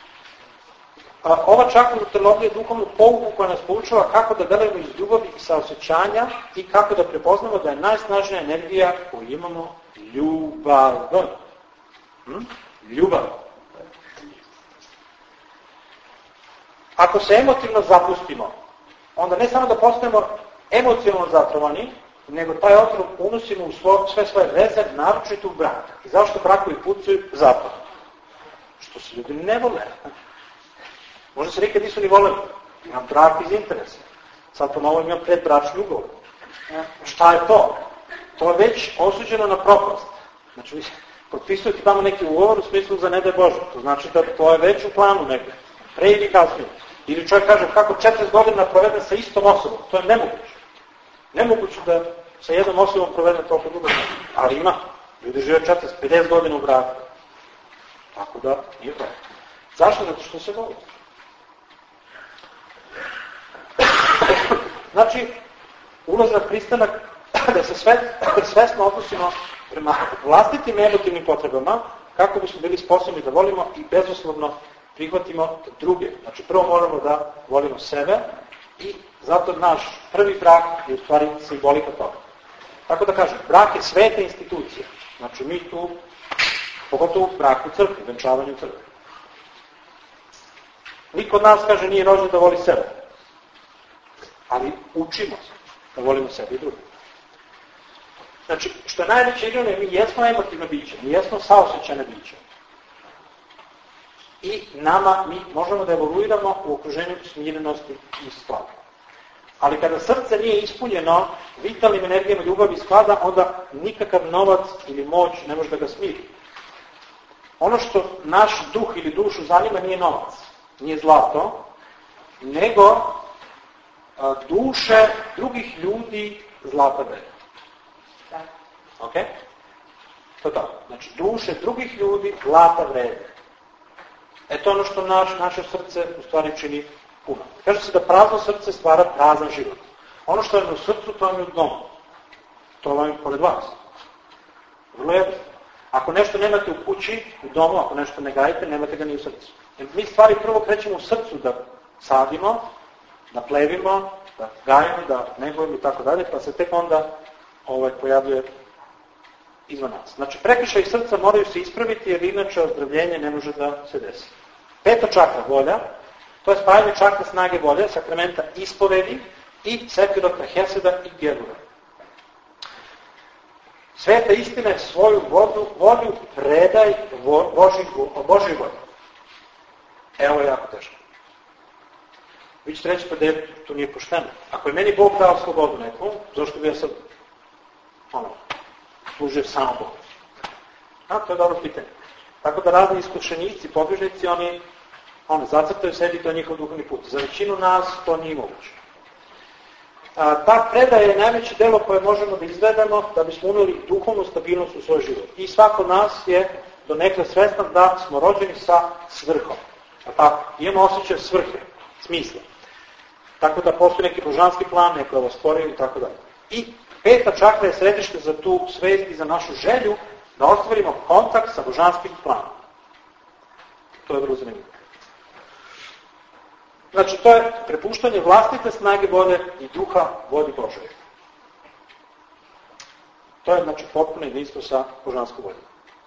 Ova čakra utjelovljuje duhovnu pouku koja nas poučava kako da delujemo iz ljubavi i saosjećanja i kako da prepoznamo da je najsnažnija energija koju imamo ljubav. Ljubav. ako se emotivno zapustimo, onda ne samo da postajemo emocionalno zatrovani, nego taj otrov unosimo u sve svoje veze, naročito u brak. I zašto brakovi pucaju? Zato. Što se ljudi ne vole. Možda se nikad nisu ni voleli. Imam brak iz interesa. Sad po novom imam predbračni ugovor. Šta je to? To je već osuđeno na propast. Znači, vi potpisujete tamo neki ugovor u smislu za ne daj Bože. To znači da to je već u planu negdje. Pre ili kasnije. Ili čovjek kaže kako 40 godina provede sa istom osobom. To je nemoguće. Nemoguće da sa jednom osobom provede toliko dugo. Ali ima. Ljudi žive 40-50 godina u braku. Tako da nije to. Zašto? Zato što se voli. Znači, ulazak pristanak da se svesno odnosimo prema vlastitim emotivnim potrebama, kako bismo bili sposobni da volimo i bezuslovno prihvatimo druge. Znači, prvo moramo da volimo sebe i zato naš prvi brak je u stvari simbolika toga. Tako da kažem, brak je sveta institucija. Znači, mi tu, pogotovo u braku u crkvi, venčavanju u crkvi. Niko od nas, kaže, nije rođen da voli sebe. Ali učimo se da volimo sebe i druge. Znači, što je najveća ironija, mi jesmo emotivno biće, mi jesmo saosećajne biće. I mi možemo da evoluiramo u okruženju smirenosti i sklada. Ali kada srce nije ispunjeno vitalnim energijama ljubavi i sklada, onda nikakav novac ili moć ne može da ga smiri. Ono što naš duh ili dušu zanima nije novac, nije zlato, nego duše drugih ljudi zlata vrede. Ok? To je to. Znači, duše drugih ljudi zlata vrede. To je ono što naše srce u stvari čini puno. Kaže se da prazno srce stvara prazan život. Ono što je u srcu, to vam je u domu. To vam je pored vas. Vrlo jednostavno. Ako nešto nemate u kući, u domu, ako nešto ne gajite, nemate ga ni u srcu. Jer mi stvari prvo krećemo u srcu da sadimo, da plevimo, da gajimo, da negujemo i tako dalje, pa se tek onda pojavljuje izvan nas. Znači, prekršaji srca moraju se ispraviti, jer inače ozdravljenje ne može da se desi. 5. čakra, volja, to je spajanje čakra snage volje, sakramenta ispovedi i sefirota Heseda i Gerura. Sveta istina je svoju volju predaj Božoj volji. Evo je jako teško. Vi ćete reći, pa da to nije pošteno. Ako je meni Bog dao slobodu nekom, zašto bi ja sad služio samo Bogu? To je dobro pitanje. Tako da razni iskušenici, podvižnici, oni zacrtaju sebi, to je njihov duhovni put. Za većinu nas to nije moguće. Ta predaja je najveće delo koje možemo da izvedemo da bismo unijeli duhovnu stabilnost u svoj život. I svako nas je donekle svestan da smo rođeni sa svrhom. Imamo osjećaj svrhe, smisla. Tako da postoji neki božanski plan, neko ovo stvorio i tako dalje. I 5. čakra je središte za tu svest i za našu želju da ostvarimo kontakt sa božanskim planom. To je vrlo zanimljivo. Znači, to je prepuštanje vlastite snage volje i duha volji Božoj. To je, znači, potpuno jedinstvo sa božanskom voljom.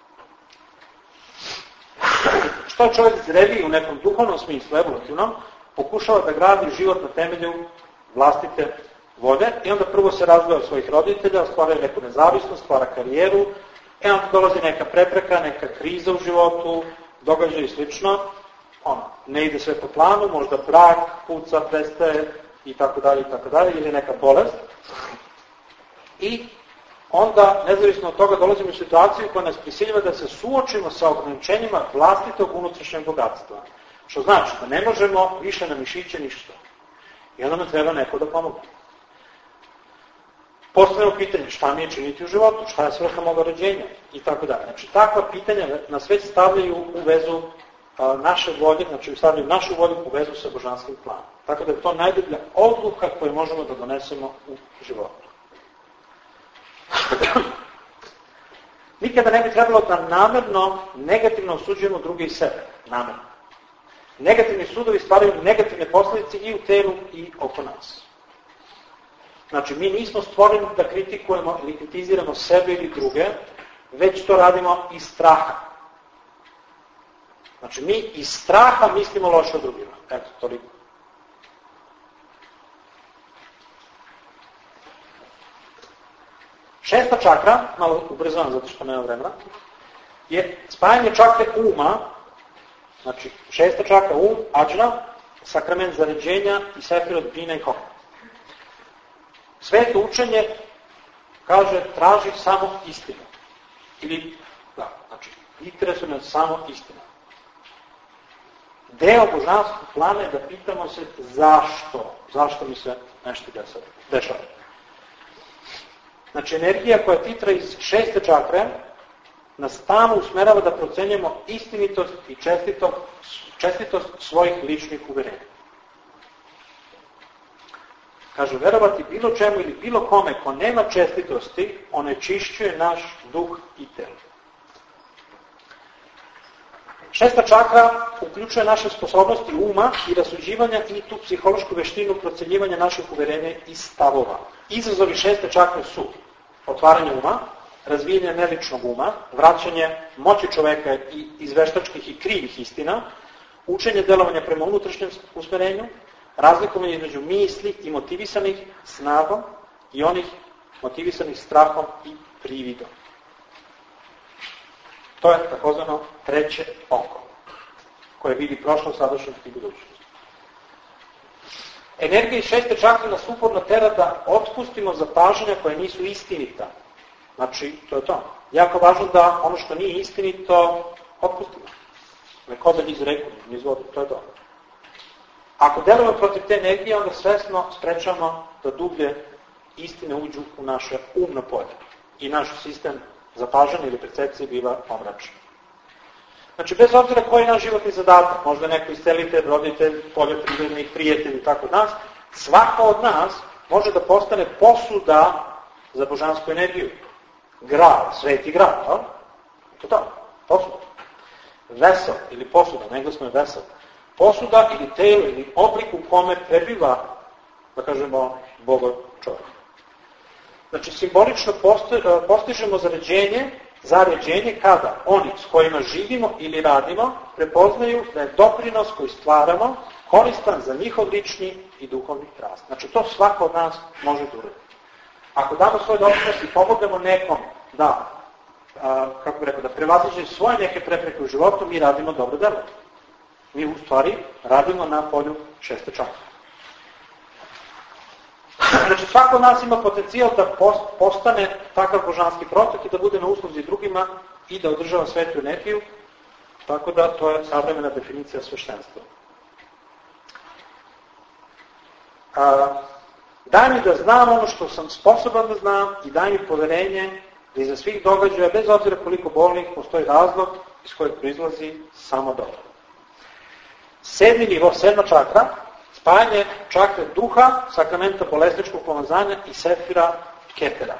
Što je čovjek zreliji u nekom duhovnom smislu, evolutivnom, pokušava da gradi život na temelju vlastite volje i onda prvo se razvoja od svojih roditelja, stvara neku nezavisnost, stvara karijeru, onda dolazi neka prepreka, neka kriza u životu, događaj i slično, ne ide sve po planu, možda brak, puca, prestaje i tako dalje, ili neka bolest. I onda, nezavisno od toga, dolazimo u situaciju koja nas prisiljava da se suočimo sa ograničenjima vlastitog unutrašnjeg bogatstva. Što znači da ne možemo više na mišiće ništa. I onda nam treba neko da pomogne. Postavljamo pitanje šta mi je činiti u životu, šta je svrha moga rođenja i tako dalje. Znači, takva pitanja nas već stavljaju u vezu naše volje, znači stavljaju našu volju u vezu sa božanskim planom. Tako da je to najdublja odluka koju možemo da donesemo u životu. Nikada ne bi trebalo da namerno negativno osuđujemo druge i sebe. Namerno. Negativni sudovi stvaraju negativne posljedice i u telu i oko nas. Znači, mi nismo stvoreni da kritikujemo ili kritiziramo sebe ili druge, već to radimo iz straha. Znači, mi iz straha mislimo loše o drugima. Eto, toliko. Šesta čakra, malo ubrzavam zato što nema vremena, je spajanje čakre uma, znači šesta čakra ađna, sakrament zaređenja i sefirot bina i homa. Sveto učenje, kaže, traži samo istinu. Ili, da, znači, interesuje nas samo istina. Deo božanskog plana je da pitamo se zašto. Zašto mi se nešto dešava. Znači, energija koja titra iz šeste čakre nas stalno usmerava da procenjujemo istinitost i čestitost svojih ličnih uverenja. Kaže, verovati bilo čemu ili bilo kome ko nema čestitosti, onečišćuje naš duh i telo. Šesta čakra uključuje naše sposobnosti uma i rasuđivanja i tu psihološku veštinu procenjivanja naših uverenja i stavova. Izazovi šeste čakre su otvaranje uma, razvijanje neličnog uma, vraćanje moći čoveka iz veštačkih i krivih istina, učenje delovanja prema unutrašnjem usmerenju, razlikovanje između misli i motivisanih snagom i onih motivisanih strahom i prividom. To je takozvano treće oko, koje vidi prošlost, sadašnjost i budućnost. Energija iz šeste čakre nas uporno tera da otpustimo zapažanja koje nisu istinita. Znači, to je to. Jako važno da ono što nije istinito otpustimo. Neko da izreku, izvodi, to je to. Ako delujemo protiv te energije, onda svesno sprečamo da dublje istine uđu u naše umno polje. I naš sistem zapažanja ili percepcije biva omračen. Znači, bez obzira koji je naš životni zadatak, možda neko iscelitelj, roditelj, poljoprivrednik, prijatelj i tako od nas, svako od nas može da postane posuda za božansku energiju. Gral, sveti gral, no? To, posuda. Vesel ili posuda, na engleskom je vesel. Posuda ili telo ili oblik u kome prebiva, da kažemo, Bogo čovjek. Znači, simbolično postižemo zaređenje kada oni s kojima živimo ili radimo prepoznaju da je doprinos koji stvaramo koristan za njihov lični i duhovni rast. Znači, to svako od nas može da uradi. Ako damo svoj doprinos i pomognemo nekom da, da prevaziđe svoje neke prepreke u životu, mi radimo dobro delo. Mi u stvari radimo na polju šeste čakre. Znači, svako od nas ima potencijal da postane takav božanski protok i da bude na usluzi drugima i da održava svetu energiju, tako da to je savremena definicija sveštenstva. Daj mi da znam ono što sam sposoban da znam i daj mi poverenje da iza svih događaja, bez obzira koliko bolnih, postoji razlog iz kojeg proizlazi samo dobro. Sedmi nivo, sedma čakra, spajanje čakre duha, sakramenta bolesničkog pomazanja i sefira ketera.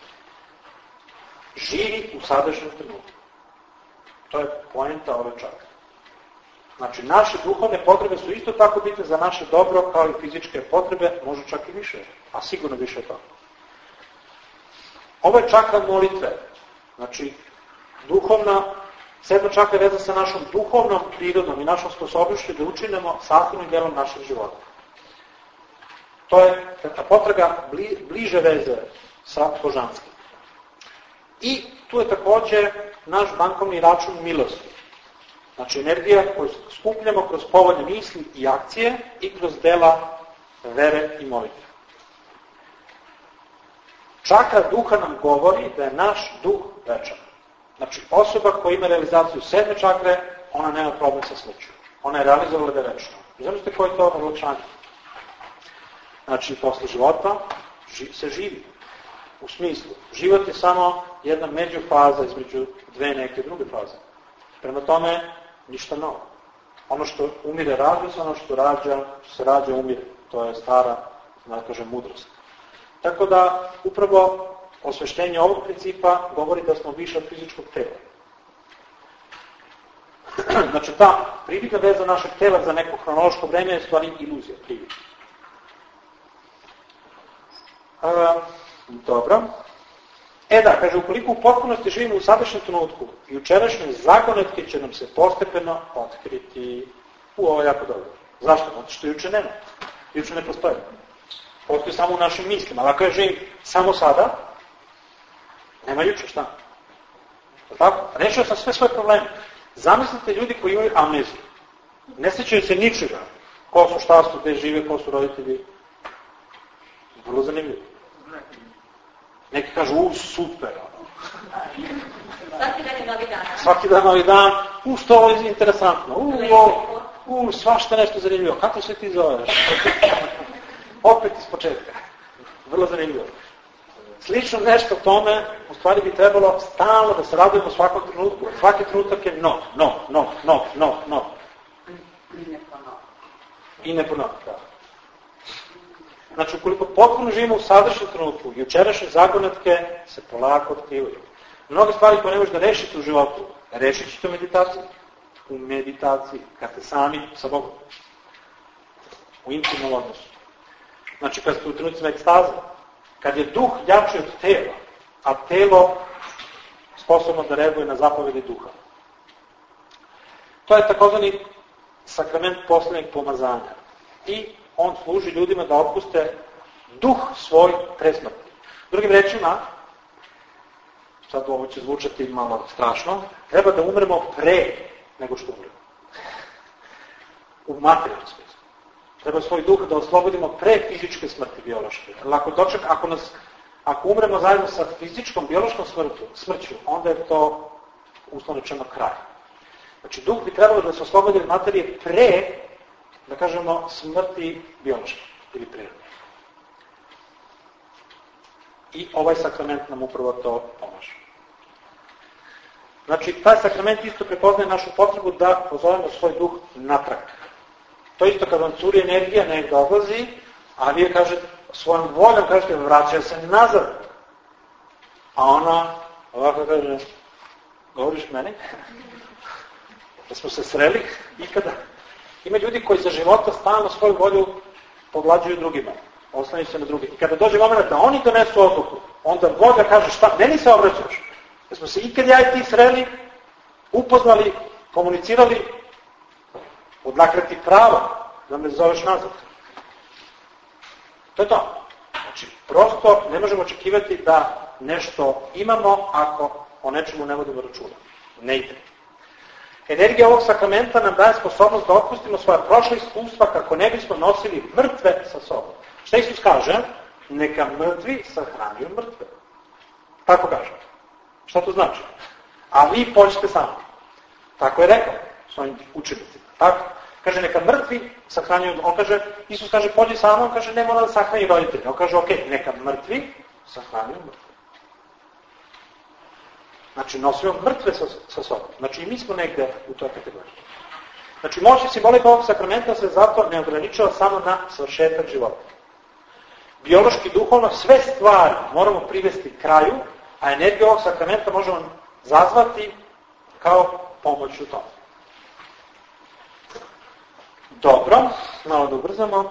Živi u sadašnjem trenutku. To je poenta ove čakre. Znači, naše duhovne potrebe su isto tako bitne za naše dobro, kao i fizičke potrebe, može čak i više, a sigurno više je to. Ovo je čakra molitve. Znači, duhovna, sedma čakra veza sa našom duhovnom prirodom i našom sposobnošću da učinemo sastavnim delom našeg života. To je potraga bliže veze sa božanskim. I tu je također naš bankovni račun milosti. Znači, energija koju skupljamo kroz povoljne misli i akcije i kroz dela vere i molitve. Čakra duha nam govori da je naš duh večan. Znači, osoba koja ima realizaciju sedme čakre, ona nema problem sa smrću. Ona je realizovala da je večna. Znate koje je to odlučanje? Znači, posle života se živi. U smislu, život je samo jedna međufaza između dve neke druge faze. Prema tome, ništa novo. Ono što umire rađa se, ono što se rađa umire. To je stara, da kažem, mudrost. Tako da, upravo, osveštenje ovog principa govori da smo više od fizičkog tela. Znači, ta prividna veza našeg tela za neko hronološko vreme je stvari iluzija, privid. Dobro. Kaže, ukoliko u potpunosti živimo u sadašnjem trenutku, jučerašnje zagonetke će nam se postepeno otkriti. Ovo je jako dobro. Zašto? Zato što juče nema. Juče ne postoji. Postoji samo u našim mislima. Ali ako ja živim samo sada, Nema juče, šta? Tako? Rešio sam sve svoje probleme. Zamislite ljudi koji imaju amneziju. Ne sjećaju se ničega. Ko su, šta su, gde žive, ko su roditelji. Vrlo zanimljivo. Neki kažu, super. Svaki dan je novi dan. Svaki dan novi dan. Što ovo je interesantno. Svašta nešto zanimljivo. Kako se ti zoveš? Opet iz početka. Vrlo zanimljivo. Slično nešto tome, u stvari bi trebalo stalno da se radujemo svakom trenutku. Svaki trenutak je no. I ne ponovi, da. Znači, ukoliko potpuno živimo u sadašnjem trenutku, jučerašnje zagonetke se polako otkrivaju. Mnogo stvari koje ne možeš da rešite u životu, rešit ćete u meditaciji, kad ste sami sa Bogom. U intimnom odnosu. Znači, kad ste u trenucima ekstaze, kad je duh jači od tela, a telo sposobno da reaguje na zapovedi duha. To je takozvani sakrament poslednjeg pomazanja. I on služi ljudima da otpuste duh svoj pre smrti. Drugim rečima, sad ovo će zvučati malo strašno, treba da umremo pre nego što umremo. U materijalnom smislu. Treba svoj duh da oslobodimo pre fizičke smrti biološke. Ako umremo zajedno sa fizičkom, biološkom smrću, onda je to uslovno rečeno kraj. Znači, duh bi trebalo da se oslobodi od materije pre, da kažemo, smrti biološke ili prirodne. I ovaj sakrament nam upravo to pomaže. Znači, taj sakrament isto prepoznaje našu potrebu da pozovemo svoj duh natrag. To isto kad vam curi energija, negdje odlazi, a vi kažete, svojom voljom kažete, vraća se nazad. A ona ovako kaže, govoriš meni? Da smo se sreli ikada. Ima ljudi koji za života stalno svoju volju podlađuju drugima. Oslanjaju se na drugi. I kada dođe moment da oni donesu odluku, onda volja kaže, šta, meni se obraćaš? Da smo se ikad ja i ti sreli, upoznali, komunicirali, odakle ti prava da me zoveš nazad. To je to. Znači, prosto ne možemo očekivati da nešto imamo ako o nečemu ne vodimo računa. Ne ide. Energija ovog sakramenta nam daje sposobnost da otpustimo svoja prošla iskustva kako ne bismo nosili mrtve sa sobom. Šta Isus kaže? Neka mrtvi sahranjuju mrtve. Tako kaže. Šta to znači? A vi pođite sami. Tako je rekao svojim učenicima. Tako? Kaže, neka mrtvi sahranjuju, on kaže, Isus kaže, pođi samo, on kaže, ne mora da sahrani roditelji. On kaže, okej, neka mrtvi sahranjuju mrtve. Znači, nosimo mrtve sa sobom. Znači, i mi smo negde u toj kategoriji. Znači, moć i simbolika ovog sakramenta se zato ne ograničava samo na svršetak života. Biološki, duhovno, sve stvari moramo privesti kraju, a energiju ovog sakramenta možemo zazvati kao pomoć u tome. Dobro, malo da ubrzamo.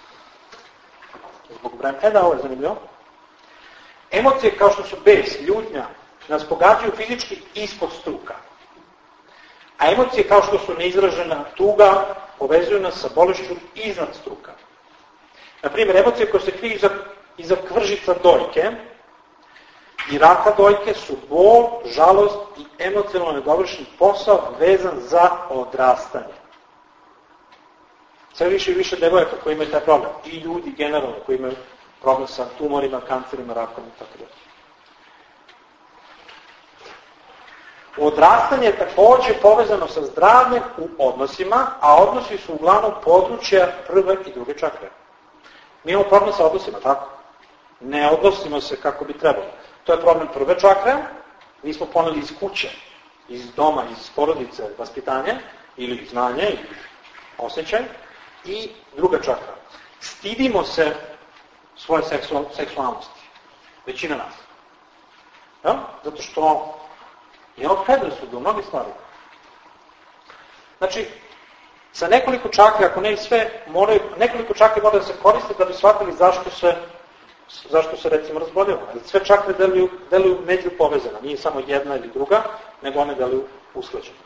Zbog vremena. Da, ovo je zanimljivo. Emocije kao što su bes, ljutnja, nas pogađaju fizički ispod struka. A emocije kao što su neizražena tuga, povezuju nas sa bolešću iznad struka. Naprimjer, emocije koje se kriju iza kvržica dojke i raka dojke su bol, žalost i emocionalno nedovršen posao vezan za odrastanje. Sve više i više devojaka koji imaju taj problem. I ljudi generalno koji imaju problem sa tumorima, kancerima, rakom i tako dalje. Odrastanje je također povezano sa zdravljem u odnosima, a odnosi su uglavnom područja prve i druge čakre. Mi imamo problem sa odnosima, tako? Ne odnosimo se kako bi trebalo. To je problem prve čakre, mi smo poneli iz kuće, iz doma, iz porodice, vaspitanje, ili znanje, ili osjećaj, i druga čakra. Stidimo se svoje seksualnosti. Većina nas. Ja? Zato što je od predrasuda u mnogi stvari. Znači, sa nekoliko čakre, ako ne i sve, nekoliko čakre mora da se koriste da bi shvatili zašto se recimo razboljava. Sve čakre deluju među povezano. Nije samo jedna ili druga, nego one deluju usklađeno.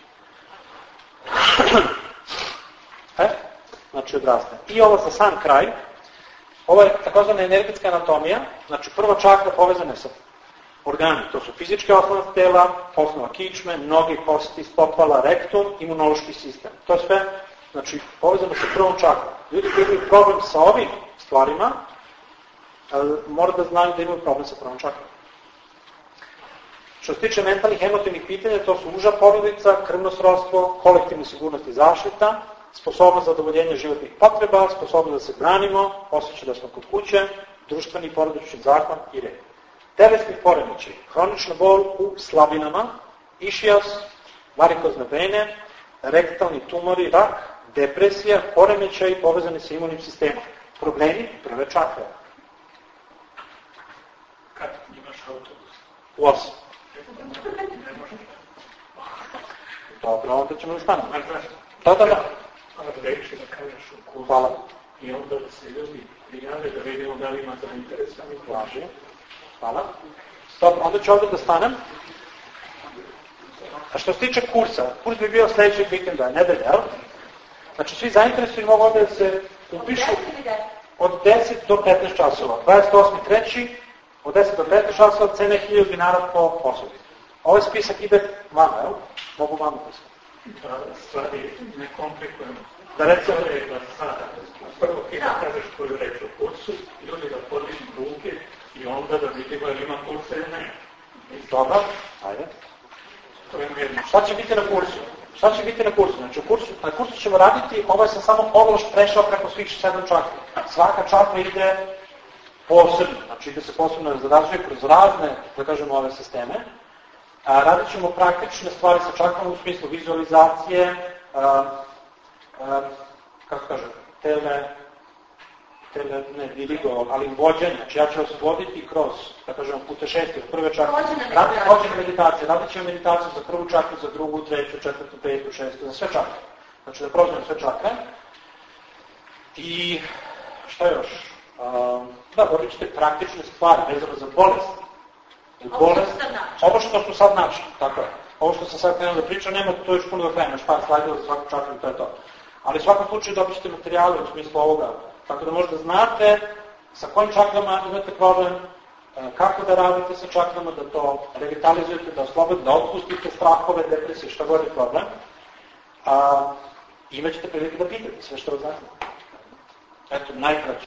Znači odrastanje. I ovo za sam kraj. Ovo je takozvana energetska anatomija. Znači prva čakra povezana je sa organi. To su fizičke osnove tela, osnova kičme, noge, kosti, stopala, rektum, imunološki sistem. To je sve, znači, povezano sa prvom čakrom. Ljudi koji imaju problem sa ovim stvarima, mora da znaju da imaju problem sa prvom čakrom. Što se tiče mentalnih, emotivnih pitanja, to su uža porodica, krvno srodstvo, kolektivna sigurnost i zaštita, sposobnost za zadovoljenje životnih potreba, sposobnost da se branimo, osjećaj da smo kod kuće, društveni i porodični zakon i red. Telesni poremećaj, hronična bol u slabinama, išios, varikozne vene, rektalni tumori, rak, depresija, poremećaj povezani sa imunim sistemom. Problemi prve čakre. Kad imaš autobus? U 8. Dobro, onda ćemo da stanemo. Da. Reći da kažeš u kursu. Hvala. I onda da se ljudi prijave da vidimo da li ima zainteresani. Hvala. Dobro, onda ću ovdje da stanem. A što se tiče kursa, kurs bi bio sljedećeg vikenda, nedelje, jel? Znači, svi zainteresovani mogu ovdje da se upišu od 10 do 15 časova. 28.3. od 10 do 15 časova, cena je 1000 dinara po osobi. Ovaj spisak ide vama, jel? Mogu vama pisati. Da stvari ne komplikujemo. Da recimo je da sada, prvo ti da kažeš koju reč o kursu, ljudi da podižu ruke i onda da vidimo jer ima kursa ili ne. Dobro, ajde. To je mjerno. Šta će biti na kursu? Šta će biti na kursu? Znači, na kursu ćemo raditi, ovo je sam samo ovlaš prešao preko svih 7 čakra. Svaka čakra ide posebno, znači ide se posebno razrađuje kroz razne, da kažemo, ove sisteme. Radit ćemo praktične stvari sa čakrama u smislu vizualizacije, kako kažem, ne dirigo, ali vođenje. Znači ja ću vas voditi kroz, da kažemo, putešestvije, prve čakre. Vođenje meditacije. Radit ćemo meditaciju za prvu čakru, za drugu, treću, četvrtu, petu, šestu, za sve čakre. Znači da prođemo sve čakre. I šta još? Da, vodit ćete praktične stvari vezano za bolest. Ovo što su sad način, tako je. Ovo što sam sad krenuo da pričam, nema to još puno da krajem, još par slajdova za svaku čakru i to je to. Ali u svakom slučaju dobit ćete materijale u smislu ovoga. Tako da možda znate sa kojim čakrama imate problem, kako da radite sa čakrama, da to revitalizujete, da oslobodite, da otpustite strahove, depresije, šta god je problem. Imaćete prilike da pitate sve što vas znate. Eto, najkraće.